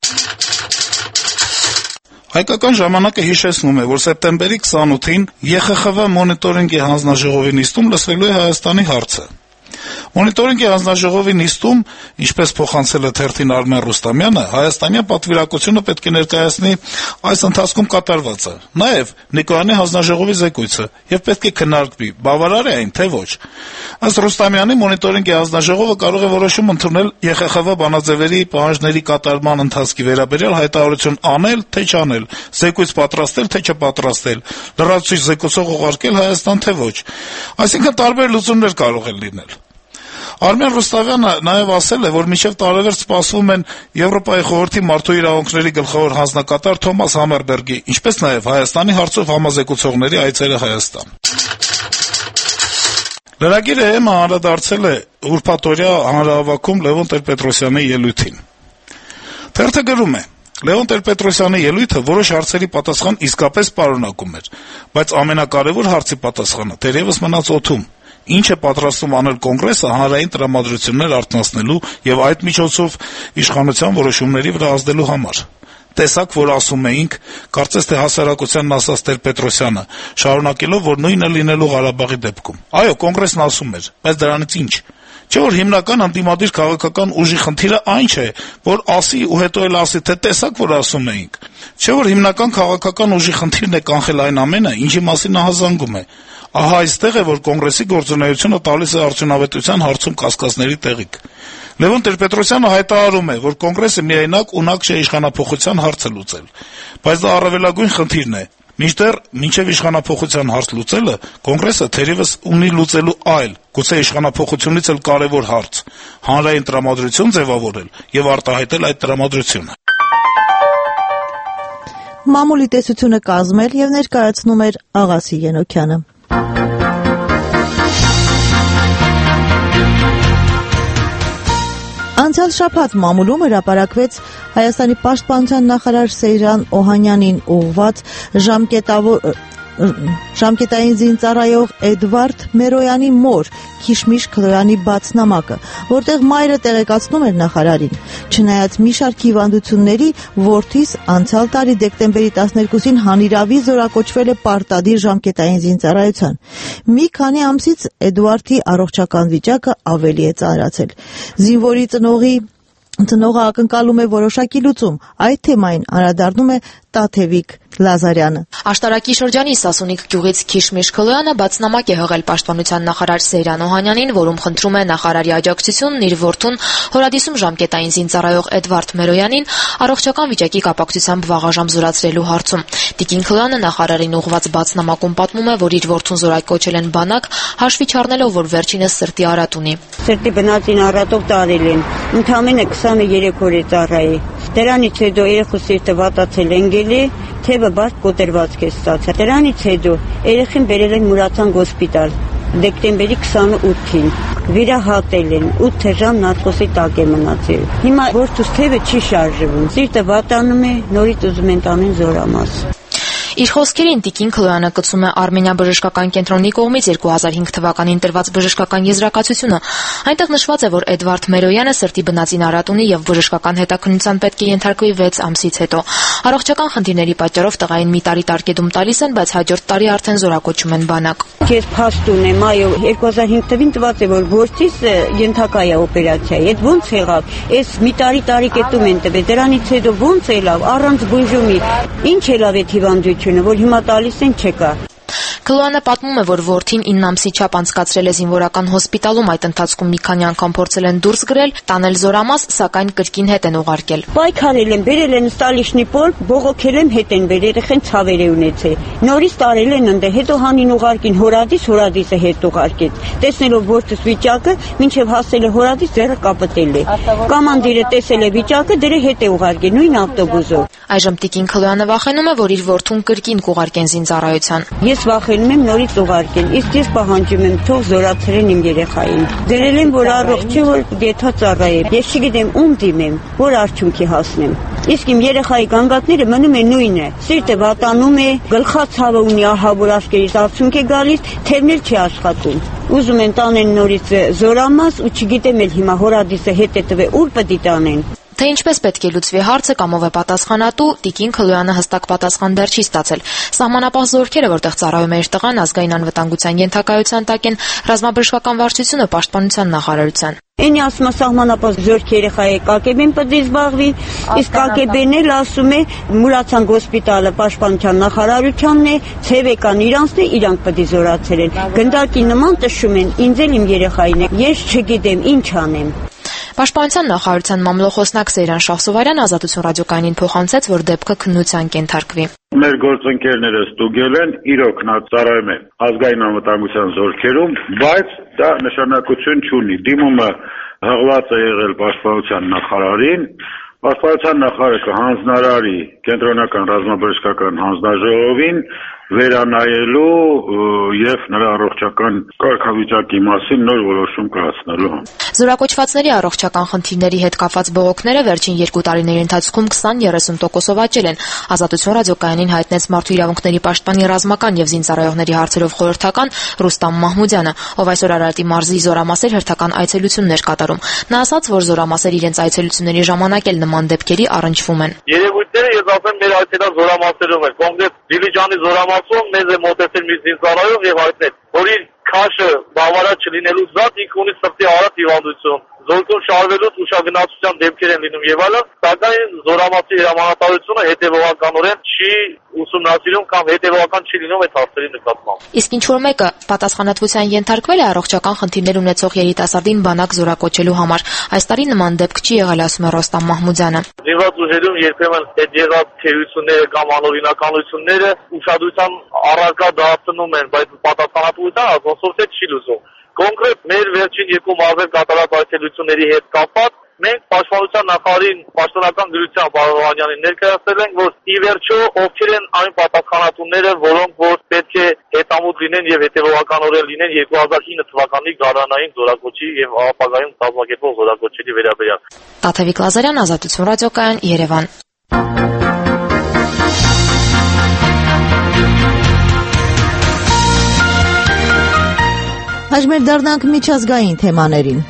Հայկական ժամանակը հիշեցնում է, որ սեպտեմբերի քսանութին Ե Խ Խ V մոնիտորինգի հանձնաժողովի նիստում լսվելու է Հայաստանի հարցը։ Մոնիտորինգի հանձնաժողովի նիստում, ինչպես փոխանցել է թերթին Արմեն Ռուստամյանը, հայաստանյան պատվիրակությունը պետք է ներկայացնի այս ընթացքում կատարվածը, նաև Նիկոյանի հանձնաժողովի զեկույցը եւ պետք է քննարկվի, բավարար է այն, թե ոչ։ Ըստ Ռուստամյանի, մոնիտորինգի հանձնաժողովը կարող է որոշում ընդունել Ե Խ Խ V բանաձևերի պահանջների կատարման ընթացքի վերաբերյալ հայտարարություն անել, թե չանել, զեկույց պատրաստել, թե չպատրաստել, լրացուցիչ զեկուցող ուղարկել Հայաստան, թե ոչ։ Այսինքն տարբեր լուծումներ կարող են լինել։ Արմեն Ռուստամյանը նաև ասել է, որ մինչև տարեվերջ սպասվում են Եվրոպայի խորհրդի մարդու իրավունքների գլխավոր հանձնակատար Թոմաս Համերբերգի, ինչպես նաև Հայաստանի հարցով համազեկուցողների այցերը Հայաստան։ Լրագիրը ԵՄ-ը անդրադարձել է ուրբաթօրյա հանրահավաքում Լևոն Տեր-Պետրոսյանի ելույթին։ Թերթը գրում է. Լևոն Տեր-Պետրոսյանի ելույթը որոշ հարցերի պատասխան իսկապես պարունակում էր, բայց ամենակարևոր հարցի պատասխանը թերևս մնաց օդում. ինչ է պատրաստում անել Կոնգրեսը հանրային տրամադրություններ արթնացնելու եւ այդ միջոցով իշխանության որոշումների վրա ազդելու համար։ Տեսակ, որ ասում էինք, կարծես թե հասարակությանն ասաց Տեր-Պետրոսյանը, շարունակելով, որ նույնը լինելու Ղարաբաղի դեպքում։ Այո, Կոնգրեսն ասում էր, բայց դրանից ինչ։ Չէ՞ որ հիմնական ընդդիմադիր քաղաքական ուժի խնդիրը այն չէ, որ ասի ու հետո էլ ասի, թե տեսակ, որ ասում էինք։ Չէ՞ որ հիմնական քաղաքական ուժի խնդիրն է կանխել այն ամենը, ինչի մասին նա հազանգում է։ Ահա այստեղ է, որ Կոնգրեսի գործունեությունը տալիս է արդյունավետության հարցում կասկածների տեղիք։ Լևոն Տեր-Պետրոսյանը հայտարարում է, որ Կոնգրեսը միայնակ ունակ չէ իշխանափոխության հարցը լուծել, բայց դա առավելագույն խնդիրն է։ Մինչդեռ մինչև իշխանափոխության հարց լուծելը Կոնգրեսը թերևս ունի լուծելու այլ, գուցե իշխանափոխությունից էլ կարևոր հարց՝ հանրային տրամադրություն ձևավորել եւ արտահայտել այդ տրամադրությունը։ Մամուլի տեսությունը կազմել եւ ներկայացնում էր Աղասի Ենոքյանը։ Անցյալ շաբաթ մամուլում հրապարակվեց Հայաստանի պաշտպանության նախարար Սեյրան Օհանյանին ուղղված ժամկետավոր ժամկետային զինծառայող Էդվարդ Մերոյանի մոր Քիշմիշ Քլոյանի բացնամակը, որտեղ մայրը տեղեկացնում էր նախարարին. չնայած մի շարք հիվանդությունների, որդիս անցյալ տարի դեկտեմբերի տասներկուսին հանիրավի զորակոչվել է պարտադիր ժամկետային զինծառայության։ Մի քանի ամսից Էդվարդի առողջական վիճակը ավելի է ծանրացել։ Զինվորի ծնողի Ծնողը ակնկալում է որոշակի լուծում։ Այդ թեմային անդրադառնում է Տաթևիկ Լազարյանը։ Աշտարակի շրջանի Սասունիկ գյուղից Քիշմիշ Քլոյանը բացնամակ է հղել պաշտպանության նախարար Սեյրան Օհանյանին, որում խնդրում է նախարարի աջակցությունն իր որդուն հորադիսում ժամկետային զինծառայող Էդվարդ Մերոյանին առողջական վիճակի կապակցությամբ վաղաժամ զորացրելու հարցում։ Տիկին Քլոյանը նախարարին ուղղված բացնամակում պատմում է, որ իր որդուն զորակոչել են բանակ, հաշվի չառնելով, որ վերջինս սրտի արատ ունի։ Սրտի բնածին արատով տարել են։ Ընդամենը քսաներեք օր է ծառայի։ Դրանից հետո երեխու սիրտը վատացել են գելի, թևը բարդ կոտրվածք է ստացել։ Դրանից հետո երեխին բերել են Մուրացան հոսպիտալ դեկտեմբերի քսանութին։ Վիրահատել են, ութ ժամ նարկոսի տակ է մնացել։ Հիմա որդուս թևը չի շարժվում, սիրտը վատանում է, նորից ուզում են տանեն զորամաս։ Իր խոսքերին Տիկին Քլոյանը կցում է Արմենիան բժշկական կենտրոնի կողմից երկու հազար հինգ թվականին տրված բժշկական եզրակացությունը։ Այնտեղ նշված է, որ Էդվարդ Մերոյանը սրտի բնածին արատ ունի եւ բժշկական հետաքննության պետք է ենթարկվի վեց ամսից հետո։ Առողջական խնդիրների պատճառով տղային մի տարի տարկեդում տալիս են, բայց հաջորդ տարի արդեն զորակոչում են բանակ։ Ես փաստ ունեմ, այո, երկու հազար հինգ թվականին տված է, որ որդիս ենթակա է օպերացիայի։ Այդ ո՞նց եղավ։ Այս մի տարի տարիկետում են տվել, դրանից հետո ո՞նց ելավ առանց բուժումի։ Ինչ ելավ այդ հիվանդությունը, որ հիմա տալիս են չկա։ Քլոյանը պատմում է, որ որդին ինը ամսի չափ անցկացրել է զինվորական հոսպիտալում, այդ ընթացքում մի քանի անգամ փորձել են դուրս գրել, տանել զորամաս, սակայն կրկին հետ են ուղարկել։ Պայքարել են, բերել են ստալիշնիպոլ, բողոքել են, հետ են բերել, երեխեն ցավեր է ունեցել։ Նորից տարել են ընդ, հետո հանին ուղարկին հորադիս, հորադիսը հետ ուղարկեց։ Տեսնելով որդուս վիճակը, մինչև հասել է հորադիս, ձեռը կապտել է։ Կոմանդիրը տեսել է վիճակը, դրե հետ է ուղարկել նույն ավտոբուսով։ Այժմ Տիկին Քլոյանը վախենում է, որ իր որդուն կրկին կուղարկեն զինծառայության։ Ես վախենում եմ նորից ուղարկել, իսկ ես պահանջում եմ թող զորացրեն իմ երեխային։ Դրել եմ, որ առողջ է, որ գեթա ծառայե։ Ես չգիտեմ ում դիմեմ, որ արդյունքի հասնեմ։ Իսկ իմ երեխայի գանգատները մնում է նույնը։ Սիրտը վատանում է, գլխացավը ունի, ահա որ աչքերից արցունք է գալիս, թևն էլ չի աշխատում։ Ուզում են տանեն նորից զորամաս ու չգիտեմ էլ հիմա հորադիսը հետ է տվել, ուր պետք է տանեն։ Թե ինչպես պետք է լուծվի հարցը կամ ով է պատասխանատու, Տիկին Քլոյանը հստակ պատասխան դեռ չի ստացել։ Սահմանապահ զորքերը, որտեղ ծառայում է իր տղան, ազգային անվտանգության ենթակայության տակ են, ռազմաբժշկական վարչությունը պաշտպանության նախարարության։ Էնի ասում է սահմանապահ զորքի երեխայի կակեբեն պետք է զբաղվի, իսկ կակեբեն էլ ասում է Մուրացան հոսպիտալը պաշտպանության նախարարությանն է, ցևեկան իրանցն է, իրանք պետք է զորացրեն։ Գնդակի նման տշում են, ինձ էլ իմ երեխային է։ Ես չգիտեմ ինչ անեմ։ Պաշտպանության նախարարության մամլոխոսնակ Սեյրան Շահսովարյանը Ազատություն ռադիոկայանին փոխանցեց, որ դեպքը քննության կենթարկվի։ Մեր գործընկերները ստուգել են, իրոք նա ծառայում է ազգային անվտանգության զորքերում, բայց դա նշանակություն չունի։ Դիմումը հղված է եղել պաշտպանության նախարարին, պաշտպանության նախարարը կհանձնարարի կենտրոնական ռազմաբժշկական հանձնաժողովին վերանայելու եւ նրա առողջական կարգավիճակի մասին նոր որոշում կայացնելու համար։ Զորակոչվածների առողջական խնդիրների հետ կապված բողոքները վերջին երկու տարիների ընթացքում քսան-երեսուն տոկոսով աճել են։ Ազատություն ռադիոկայանին հայտնեց Մարդու իրավունքների պաշտպանի ռազմական եւ զինծառայողների հարցերով խորհրդական Ռուստամ Մահմուդյանը, ով այսօր Արարատի մարզի Զորամասեր հերթական այցելություններ կատարում։ Նա ասաց, որ Զորամասեր իրենց այցելությունների ժամանակ էլ նման դեպքերի առնչվում են։ Երևույթները ես ասեմ մեր այցելած Զորամասերում են, կոնկրետ Դիլիջանի Զորամասում մեզ է մոտեցել մի զինծառայող եւ հայտնել, որ իր քաշը բավարար չլինելու զատ ինքը ունի սրտի արատ հիվանդություն, զորքում շարվելուց ուշագնացության դեպքեր են լինում եւ այլն, սակայն Զորամասի հրամանատարությունը հետեւողականորեն չի ուսումնասիրում կամ հետեւողական չի լինում այդ հարցերի նկատմամբ։ Իսկ ինչ որ մեկը պատասխանատվության ենթարկվել է առողջական խնդիրներ ունեցող երիտասարդին բանակ զորակոչելու համար։ Այս տարի նման դեպք չի եղել, ասում է Ռոստամ Մահմուդյանը։ Զինված ուժերում երբեմն այդ եղած թերությունները կամ անօրինականությունները ուշադրության առարկա դարձնում են, բայց պատասխանատվության ասոցիացիա չի լուծում։ Կոնկրետ մեր վերջին երկու մարզեր կատարած այցելությունների հետ կապված մենք պաշտպանության նախարարին պաշտոնական դրությամբ Բարոյանին ներկայացրել ենք, որ ի վերջո ովքեր են այն պատասխանատուները, որոնք որ պետք է հետամուտ լինեն եւ հետեւողականորեն լինեն երկու հազար ինը թվականի գարանային զորակոչի եւ ապագայում կազմակերպող զորակոչերի վերաբերյալ։ Տաթևիկ Լազարյան, Ազատություն ռադիոկայան, Երևան։ Հաջմեր դառնանք միջազգային թեմաներին։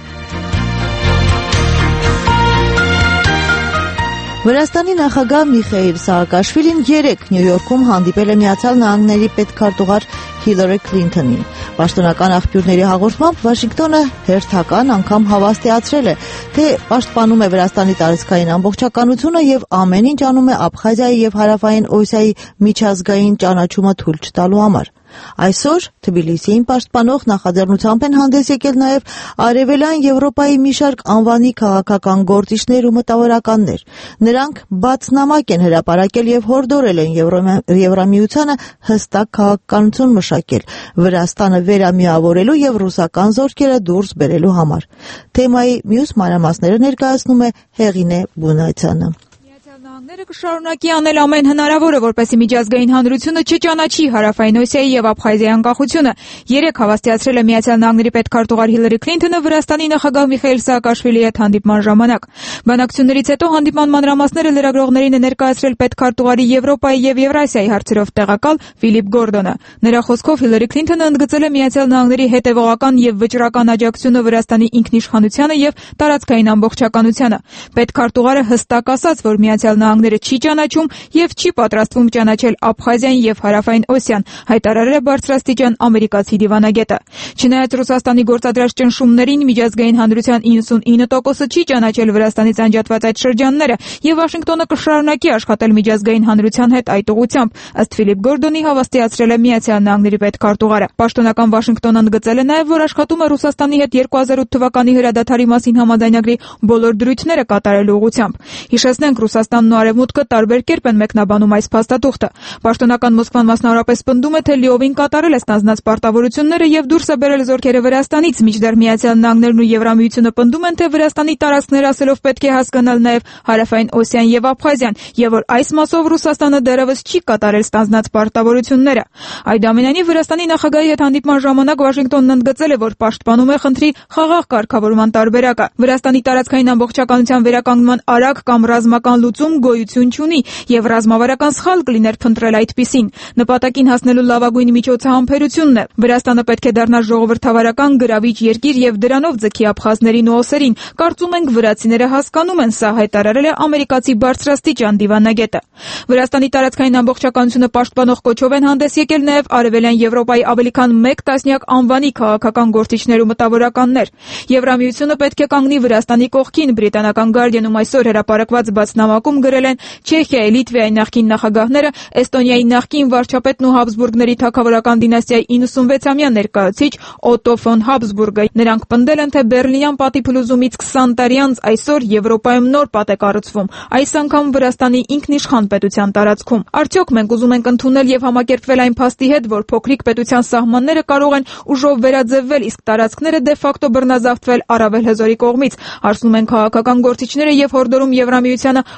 Վրաստանի նախագահ Միխեիլ Սաակաշվիլին երեկ Նյու Յորքում հանդիպել է Միացյալ Նահանգների պետքարտուղար Հիլարի Քլինթոնին։ Պաշտոնական աղբյուրների հաղորդմամբ Վաշինգտոնը հերթական անգամ հավաստիացրել է, թե պաշտպանում է Վրաստանի տարածքային ամբողջականությունը եւ ամեն ինչ անում է Աբխազիայի եւ Հարավային Օսիայի միջազգային ճանաչումը թույլ չտալու համար։ Այսօր Թբիլիսիին պաշտպանող նախաձեռնությամբ են հանդես եկել նաև Արևելյան Եվրոպայի մի շարք անվանի քաղաքական գործիչներ ու մտավորականներ։ Նրանք բաց նամակ են հրապարակել եւ հորդորել են Եվրամիությանը հստակ քաղաքականություն մշակել Վրաստանը վերամիավորելու եւ ռուսական զորքերը դուրս բերելու համար։ Թեմայի մյուս մանրամասները ներկայացնում է Հեղինե Բունայցյանը։ Նահանգները կշարունակի անել ամեն հնարավորը, որպեսզի միջազգային հանրությունը չճանաչի Հարավային Օսիայի եւ Աբխազիայի անկախությունը։ Երեք հավաստիացրել է Միացյալ Նահանգների պետքարտուղար Հիլարի Քլինթոնը Վրաստանի նախագահ Միխեիլ Սաակաշվիլիի հետ հանդիպման ժամանակ։ Բանակցություններից հետո հանդիպման մանրամասները լրագրողներին է ներկայացրել պետքարտուղարի Եվրոպայի եւ Եվրասիայի հարցերով տեղակալ Ֆիլիպ Գորդոնը։ Նրա խոսքով Հիլարի Քլինթոնը ընդգծել է Միացյալ Նահանգների հետեւողական եւ վճռական աջակցությունը Վրաստանի ինքնիշխանությանը եւ տարածքային ամբողջականությանը։ Պետքարտուղարը հստակ ասաց, որ Միացյալ Նահանգները չի ճանաչում եւ չի պատրաստվում ճանաչել Աբխազիան եւ Հարավային Օսիան, հայտարարել է բարձրաստիճան ամերիկացի դիվանագետը։ Չնայած Ռուսաստանի գործադրած ճնշումներին միջազգային հանրության իննսունինը տոկոսը չի ճանաչել Վրաստանից անջատված այդ շրջանները եւ Վաշինգտոնը կշարունակի աշխատել միջազգային հանրության հետ այդ ուղղությամբ, ըստ Ֆիլիպ Գորդոնի հավաստիացրել է Միացյալ Նահանգների պետքարտուղարը։ Պաշտոնական Վաշինգտոնը ընդգծել է նաեւ, որ աշխատում է Ռուսաստանի հետ երկու հազար ութ թվականի հրադադարի մասին համաձայնագրի բոլոր դրույթները կատարելու ուղղությամբ։ Հիշեցնենք, Ռուսաստանն ու Արևմուտքը տարբեր կերպ են մեկնաբանում այս փաստաթուղթը։ Պաշտոնական Մոսկվան մասնավորապես պնդում է, թե լիովին կատարել է ստանձնած պարտավորությունները եւ դուրս է բերել զորքերը Վրաստանից, մինչդեռ Միացյալ Նահանգներն ու Եվրամիությունը պնդում են, թե Վրաստանի տարածքներ ասելով պետք է հասկանալ նաեւ Հարավային Օսիան եւ Աբխազիան, եւ որ այս մասով Ռուսաստանը դեռևս չի կատարել ստանձնած պարտավորությունները։ Այդամենայնիվ Վրաստանի նախագահի հետ հանդիպման ժամանակ Վաշինգտոնն ընդգծել է, որ պաշտպանում է խնդրի խաղաղ կարգավորման տարբերակը։ Վրաստանի տարածքային ամբողջականության վերականգնման արագ կամ ռազմական լուծում գոյություն չունի եւ ռազմավարական սխալ կլիներ փնտրել այդպիսին։ Նպատակին հասնելու լավագույն միջոցը համբերությունն է։ Վրաստանը պետք է դառնա ժողովրդավարական գրավիչ երկիր եւ դրանով ձգի աբխազներին ու օսերին։ Կարծում ենք վրացիները հասկանում են սա, հայտարարել է ամերիկացի բարձրաստիճան դիվանագետը։ Վրաստանի տարածքային ամբողջականությունը պաշտպանող կոչով են հանդես եկել նաեւ Արևելյան Եվրոպայի ավելի քան մեկ տասնյակ անվանի քաղաքական գործիչներ ու մտավորականներ։ Եվրամիությունը պետք է կանգնի Վրաստանի կողքին։ Բրիտանական Guardian-ում այսօր հրապարակված բացնամակում գրել են Չեխիայի, Լիտվայի նախկին նախագահները, Էստոնիայի նախկին վարչապետն ու Հաբսբուրգների թագավորական դինաստիայի իննսունվեցամյա ներկայացուցիչ Օտո ֆոն Հաբսբուրգը։ Նրանք պնդել են, թե Բերլինյան պատի փլուզումից քսան տարի անց այսօր Եվրոպայում նոր պատ է կառուցվում, այս անգամ Վրաստանի ինքնիշխան պետության տարածքում։ Արդյոք մենք ուզում ենք ընդունել եւ համակերպվել այն փաստի հետ, որ փոքրիկ պետության սահմանները կարող են ուժով վերաձևվել, իսկ տարածքները դե ֆակտո բռնազավթվել առավել հզորի կողմից։ Հարցնում են քաղաքական գործիչները եւ հորդորում Եվրամիությանը ակտիվ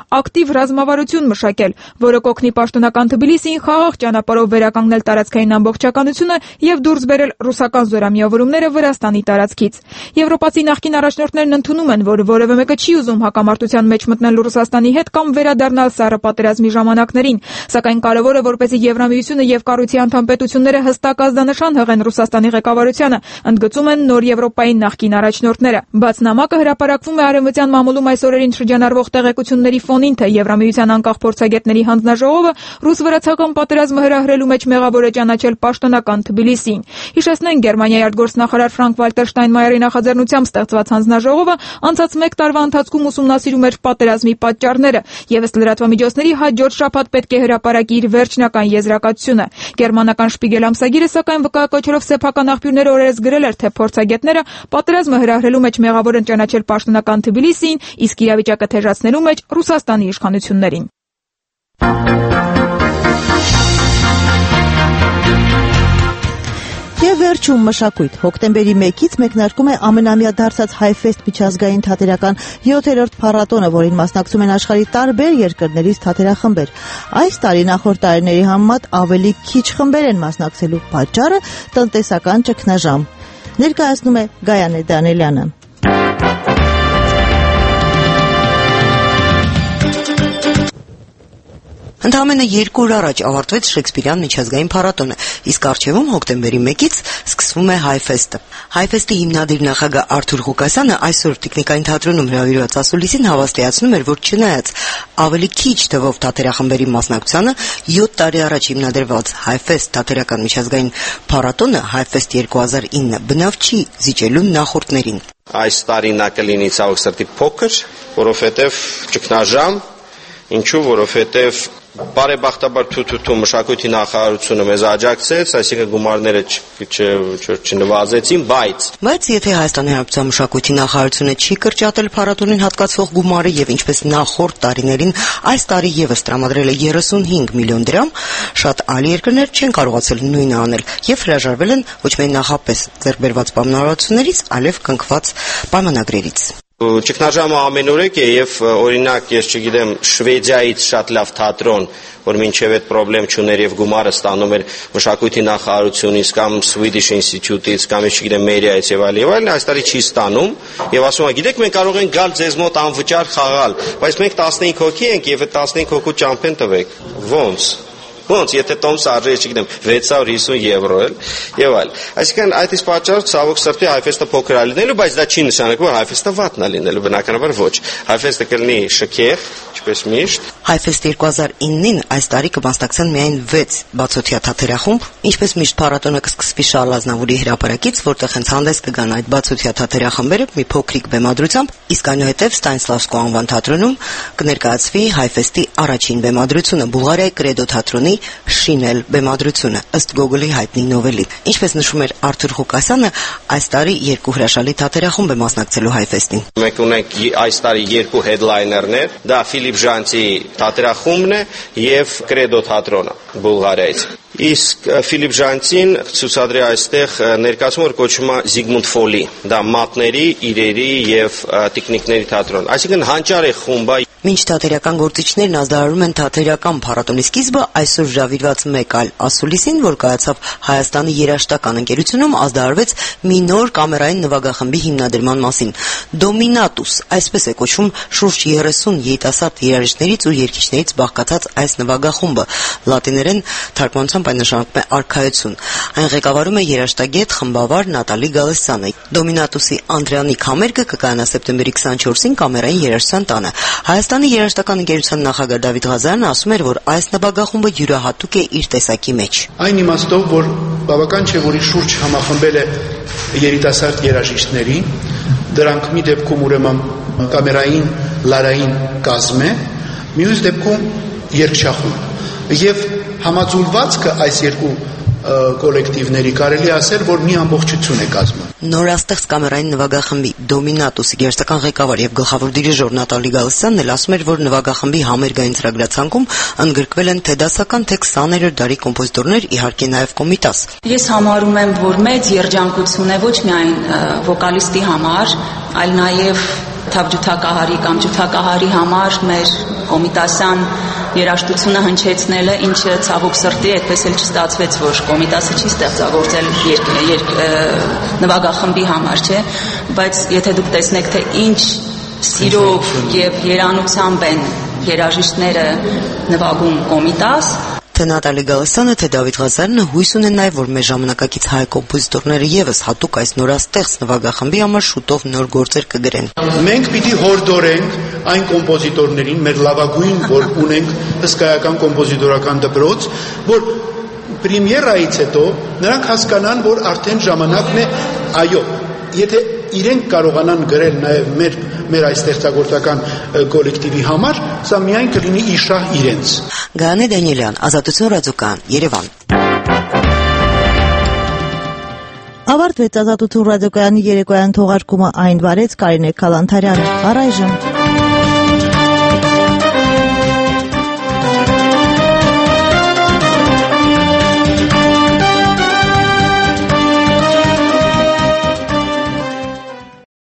ռազմավարություն մշակել, որը կօգնի պաշտոնական Թբիլիսիին խաղաղ ճանապարհով վերականգնել տարածքային ամբողջականությունը եւ դուրս բերել ռուսական զորամիավորումները Վրաստանի տարածքից։ Եվրոպացի նախկին առաջնորդներն ընդունում են, որ որևէ մեկը չի ուզում հակամարտության մեջ մտնել Ռուսաստանի հետ կամ վերադառնալ սառը պատերազմի ժամանակներին, սակայն կարևոր է, որպեսզի Եվրամիությունը եւ կառույցի անդամ պետությունները հստակ ազդանշան հղեն Ռուսաստանի ղեկավարությանը, ընդգծում են նոր Եվրոպայի նախկին առաջնորդները։ Բաց նամակը հրապարակվում է Արևմտյան մամուլում այս օրերին շրջանառվող տեղեկությունների ֆոնին, թե Եվրամիության անկախ փորձագետների հանձնաժողովը ռուս-վրացական պատերազմը հրահրելու մեջ մեղավոր է ճանաչել պաշտոնական Թբիլիսիին։ Հիշեցնենք, Գերմանիայի արտգործնախարար Ֆրանկ Վալտեր Շտայնմայերի նախաձեռնությամբ ստեղծված հանձնաժողովը անցած մեկ տարվա ընթացքում ուսումնասիրում էր պատերազմի պատճառները եւ ըստ լրատվամիջոցների հաջորդ շաբաթ պետք է հրապարակի իր վերջնական եզրակացությունը։ Գերմանական Շպիգել ամսագիրը սակայն վկայակոչելով սեփական աղբյուրները օրերս գրել էր, թե փորձագետները պատերազմը հրահրելու մեջ մեղավոր են ճանաչել պաշտոնական Թբիլիսիին, իսկ իրավիճակը թեժացնելու մեջ Ռուսաստանի իշխանություններին։ Եվ վերջում մշակույթ։ Հոկտեմբերի մեկից մեկնարկում է ամենամյա դարձած Հայֆեստ միջազգային թատերական յոթերորդ փառատոնը, որին մասնակցում են աշխարհի տարբեր երկրներից թատերախմբեր։ Այս տարի նախորդ տարիների համեմատ ավելի քիչ խմբեր են մասնակցելու, պատճառը տնտեսական ճգնաժամ։ Ներկայացնում է Գայանե Դանելյանը։ Ընդամենը երկու օր առաջ ավարտվեց Շեքսպիրյան միջազգային փառատոնը, իսկ առջևում հոկտեմբերի մեկից սկսվում է Հայֆեստը։ Հայֆեստի հիմնադիր նախագահ Արթուր Ղուկասյանը այսօր Տիկնիկային թատրոնում հրավիրված ասուլիսին հավաստիացնում էր, որ չնայած ավելի քիչ թվով թատերախմբերի մասնակցությանը, յոթ տարի առաջ հիմնադրված Հայֆեստ թատերական միջազգային փառատոնը Հայֆեստ երկու հազար ինը բնավ չի զիջելու նախորդներին։ Այս տարի նա կլինի ցավոք սրտի փոքր, որովհետև ճգնաժամ, ինչու, որովհետև բարեբախտաբար թութութու մշակույթի նախարարությունը մեզ աջակցեց, այսինքն գումարները չնվազեցին, բայց բայց եթե Հայաստանի Հանրապետության մշակույթի նախարարությունը չի կրճատել փառատոնին հատկացվող գումարը եւ ինչպես նախորդ տարիներին այս տարի եւս տրամադրել է երեսունհինգ միլիոն դրամ, շատ այլ երկրներ չեն կարողացել նույնը անել եւ հրաժարվել են ոչ միայն նախապես ձեռքբերված պայմանավորվածություններից, այլև կնքված պայմանագրերից։ Ճգնաժամը ամենուրեք է եւ օրինակ ես չգիտեմ Շվեդիայից շատ լավ թատրոն, որ մինչեւ այդ խնդրեմ չուներ եւ գումարը ստանում էր մշակույթի նախարարությունից կամ Swedish Institute-ից կամ ես չգիտեմ Մերիայից եւ այլ եւ այլն, այս տարի չի ստանում եւ ասում է գիտեք մենք կարող ենք գալ ձեզ մոտ անվճար խաղալ, բայց մենք տասնհինգ հոգի ենք եւ այդ տասնհինգ հոգու ճամփեն տվեք։ Ոնց Ոնց, եթե տոմսը արժի, չգիտեմ, վեց հարյուր հիսուն եվրո էլ եւ այլ։ Այսինքն այդ իսկ պատճառով ցավոք սրտի Հայֆեստը փոքր է լինելու, բայց դա չի նշանակում, որ Հայֆեստը վատն է լինելու, բնականաբար ոչ։ Հայֆեստը կլինի շքեղ, ինչպես միշտ։ Հայֆեստ երկու հազար ինին այս տարի կմասնակցեն միայն վեց բացօթյա թատերախումբ, ինչպես միշտ փառատոնը կսկսվի Շարլ Ազնավուրի հրապարակից, որտեղ հենց հանդես կգան այդ բացօթյա թատերախմբերը մի փոքրիկ բեմադրությամբ, իսկ այնուհետև Ստանիսլավսկու անվան թատրոնում կներկայացվի Հայֆեստի առաջին բեմադրությունը Բուլղարիայի Կրեդո թատրոնի Շինել բեմադրությունը ըստ Գոգոլի հայտնի նովելի։ Ինչպես նշում էր Արթուր Ղուկասյանը, այս տարի երկու հրաշալի թատերախումբ է մասնակցելու Հայֆեստին։ Մենք ունենք այս տարի երկու headliner-ներ, դա Ֆիլիպ Ժանտի թատերախումբն է եւ Կրեդո թատրոնը Բուլղարիայից։ Իսկ Ֆիլիպ Ժանտին ցուցադրի այստեղ ներկայացում որ կոչվում է Զիգմունդ Ֆոլի, դա մատների, իրերի եւ տիկնիկների թատրոն։ Այսինքն հանճար է խումբը։ Մինչ թատերական գործիչներն ազդարարում են թատերական փառատոնի սկիզբը, այսօր հրավիրված մեկ այլ ասուլիսին, որ կայացավ Հայաստանի երաժշտական ընկերությունում, ազդարարվեց մի նոր կամերային նվագախմբի հիմնադրման մասին։ Դոմինատուս, այսպես է կոչվում շուրջ երեսուն երիտասարդ երաժիշտներից ու երգիչներից բաղկացած այս նվագախումբը։ Լատիներեն թարգմանությամբ այն նշանակում է արքայություն։ Այն ղեկավարում է երաժշտագետ խմբավար Նատալի Գալստյանը։ Դոմինատուսի Անդրանիկ համերգը կկայանա սեպտեմբերի քսաներկուսին կամերային երաժշտության տանը։ Հայաստանի երաժշտական ընկերության նախագահ Դավիթ Ղազարյանը ասում էր, որ այս նվագախումբը յուրահատուկ է իր տեսակի մեջ։ Այն իմաստով, որ բավական չէ, որ իր շուրջ համախմբել է երիտասարդ երաժիշտների, դրանք մի դեպքում ուրեմն կամերային լարային կազմ է, մյուս դեպքում երգչախումբ։ Եվ համաձուլվածքը այս երկու կոլեկտիվների կարելի ասել, որ մի ամբողջություն է կազմում։ Նորաստեղծ կամերային նվագախմբի Դոմինատուսի երաժշտական ղեկավար եւ գլխավոր դիրիժոր Նատալի Գալստյանն էլ ասում էր, որ նվագախմբի համերգային ծրագրացանկում ընդգրկվել են թե դասական, թե քսաներորդ դարի կոմպոզիտորներ, իհարկե նաեւ Կոմիտաս։ Ես համարում եմ, որ մեծ երջանկություն է ոչ միայն վոկալիստի համար, այլ նաեւ թավջութակահարի կամ ջութակահարի համար մեր կոմիտասյան երաժշտությունը հնչեցնելը, ինչը ցավոք սրտի այդպես էլ չստացվեց, որ կոմիտասը չի ստեղծագործել երկ, երկ, նվագախմբի համար, չէ, բայց եթե դուք տեսնեք, թե ինչ սիրով եւ երանությամբ են երաժիշտները նվագում կոմիտաս, Թե Նատալի Գալստյանը, թե Դավիթ Ղազարյանը հույս ունեն նաև, որ մեր ժամանակակից հայ կոմպոզիտորները եւս հատուկ այս նորաստեղծ նվագախմբի համար շուտով նոր գործեր կգրեն։ Մենք պիտի հորդորենք այն կոմպոզիտորներին, մեր լավագույն, որ ունենք հսկայական կոմպոզիտորական դպրոց, որ պրեմիերայից հետո նրանք հասկանան, որ արդեն ժամանակն է, այո, եթե իրենք կարողանան գրել նաև մեր մեր այս ստեղծագործական կոլեկտիվի համար, սա միայն կլինի իշահ իրենց։ Գայանե Դանիելյան, Ազատություն ռադիոկայան, Երևան։ Ավարտվեց Ազատություն ռադիոկայանի երեկոյան թողարկումը, այն վարեց Կարինե Քալանթարյանը։ Առայժմ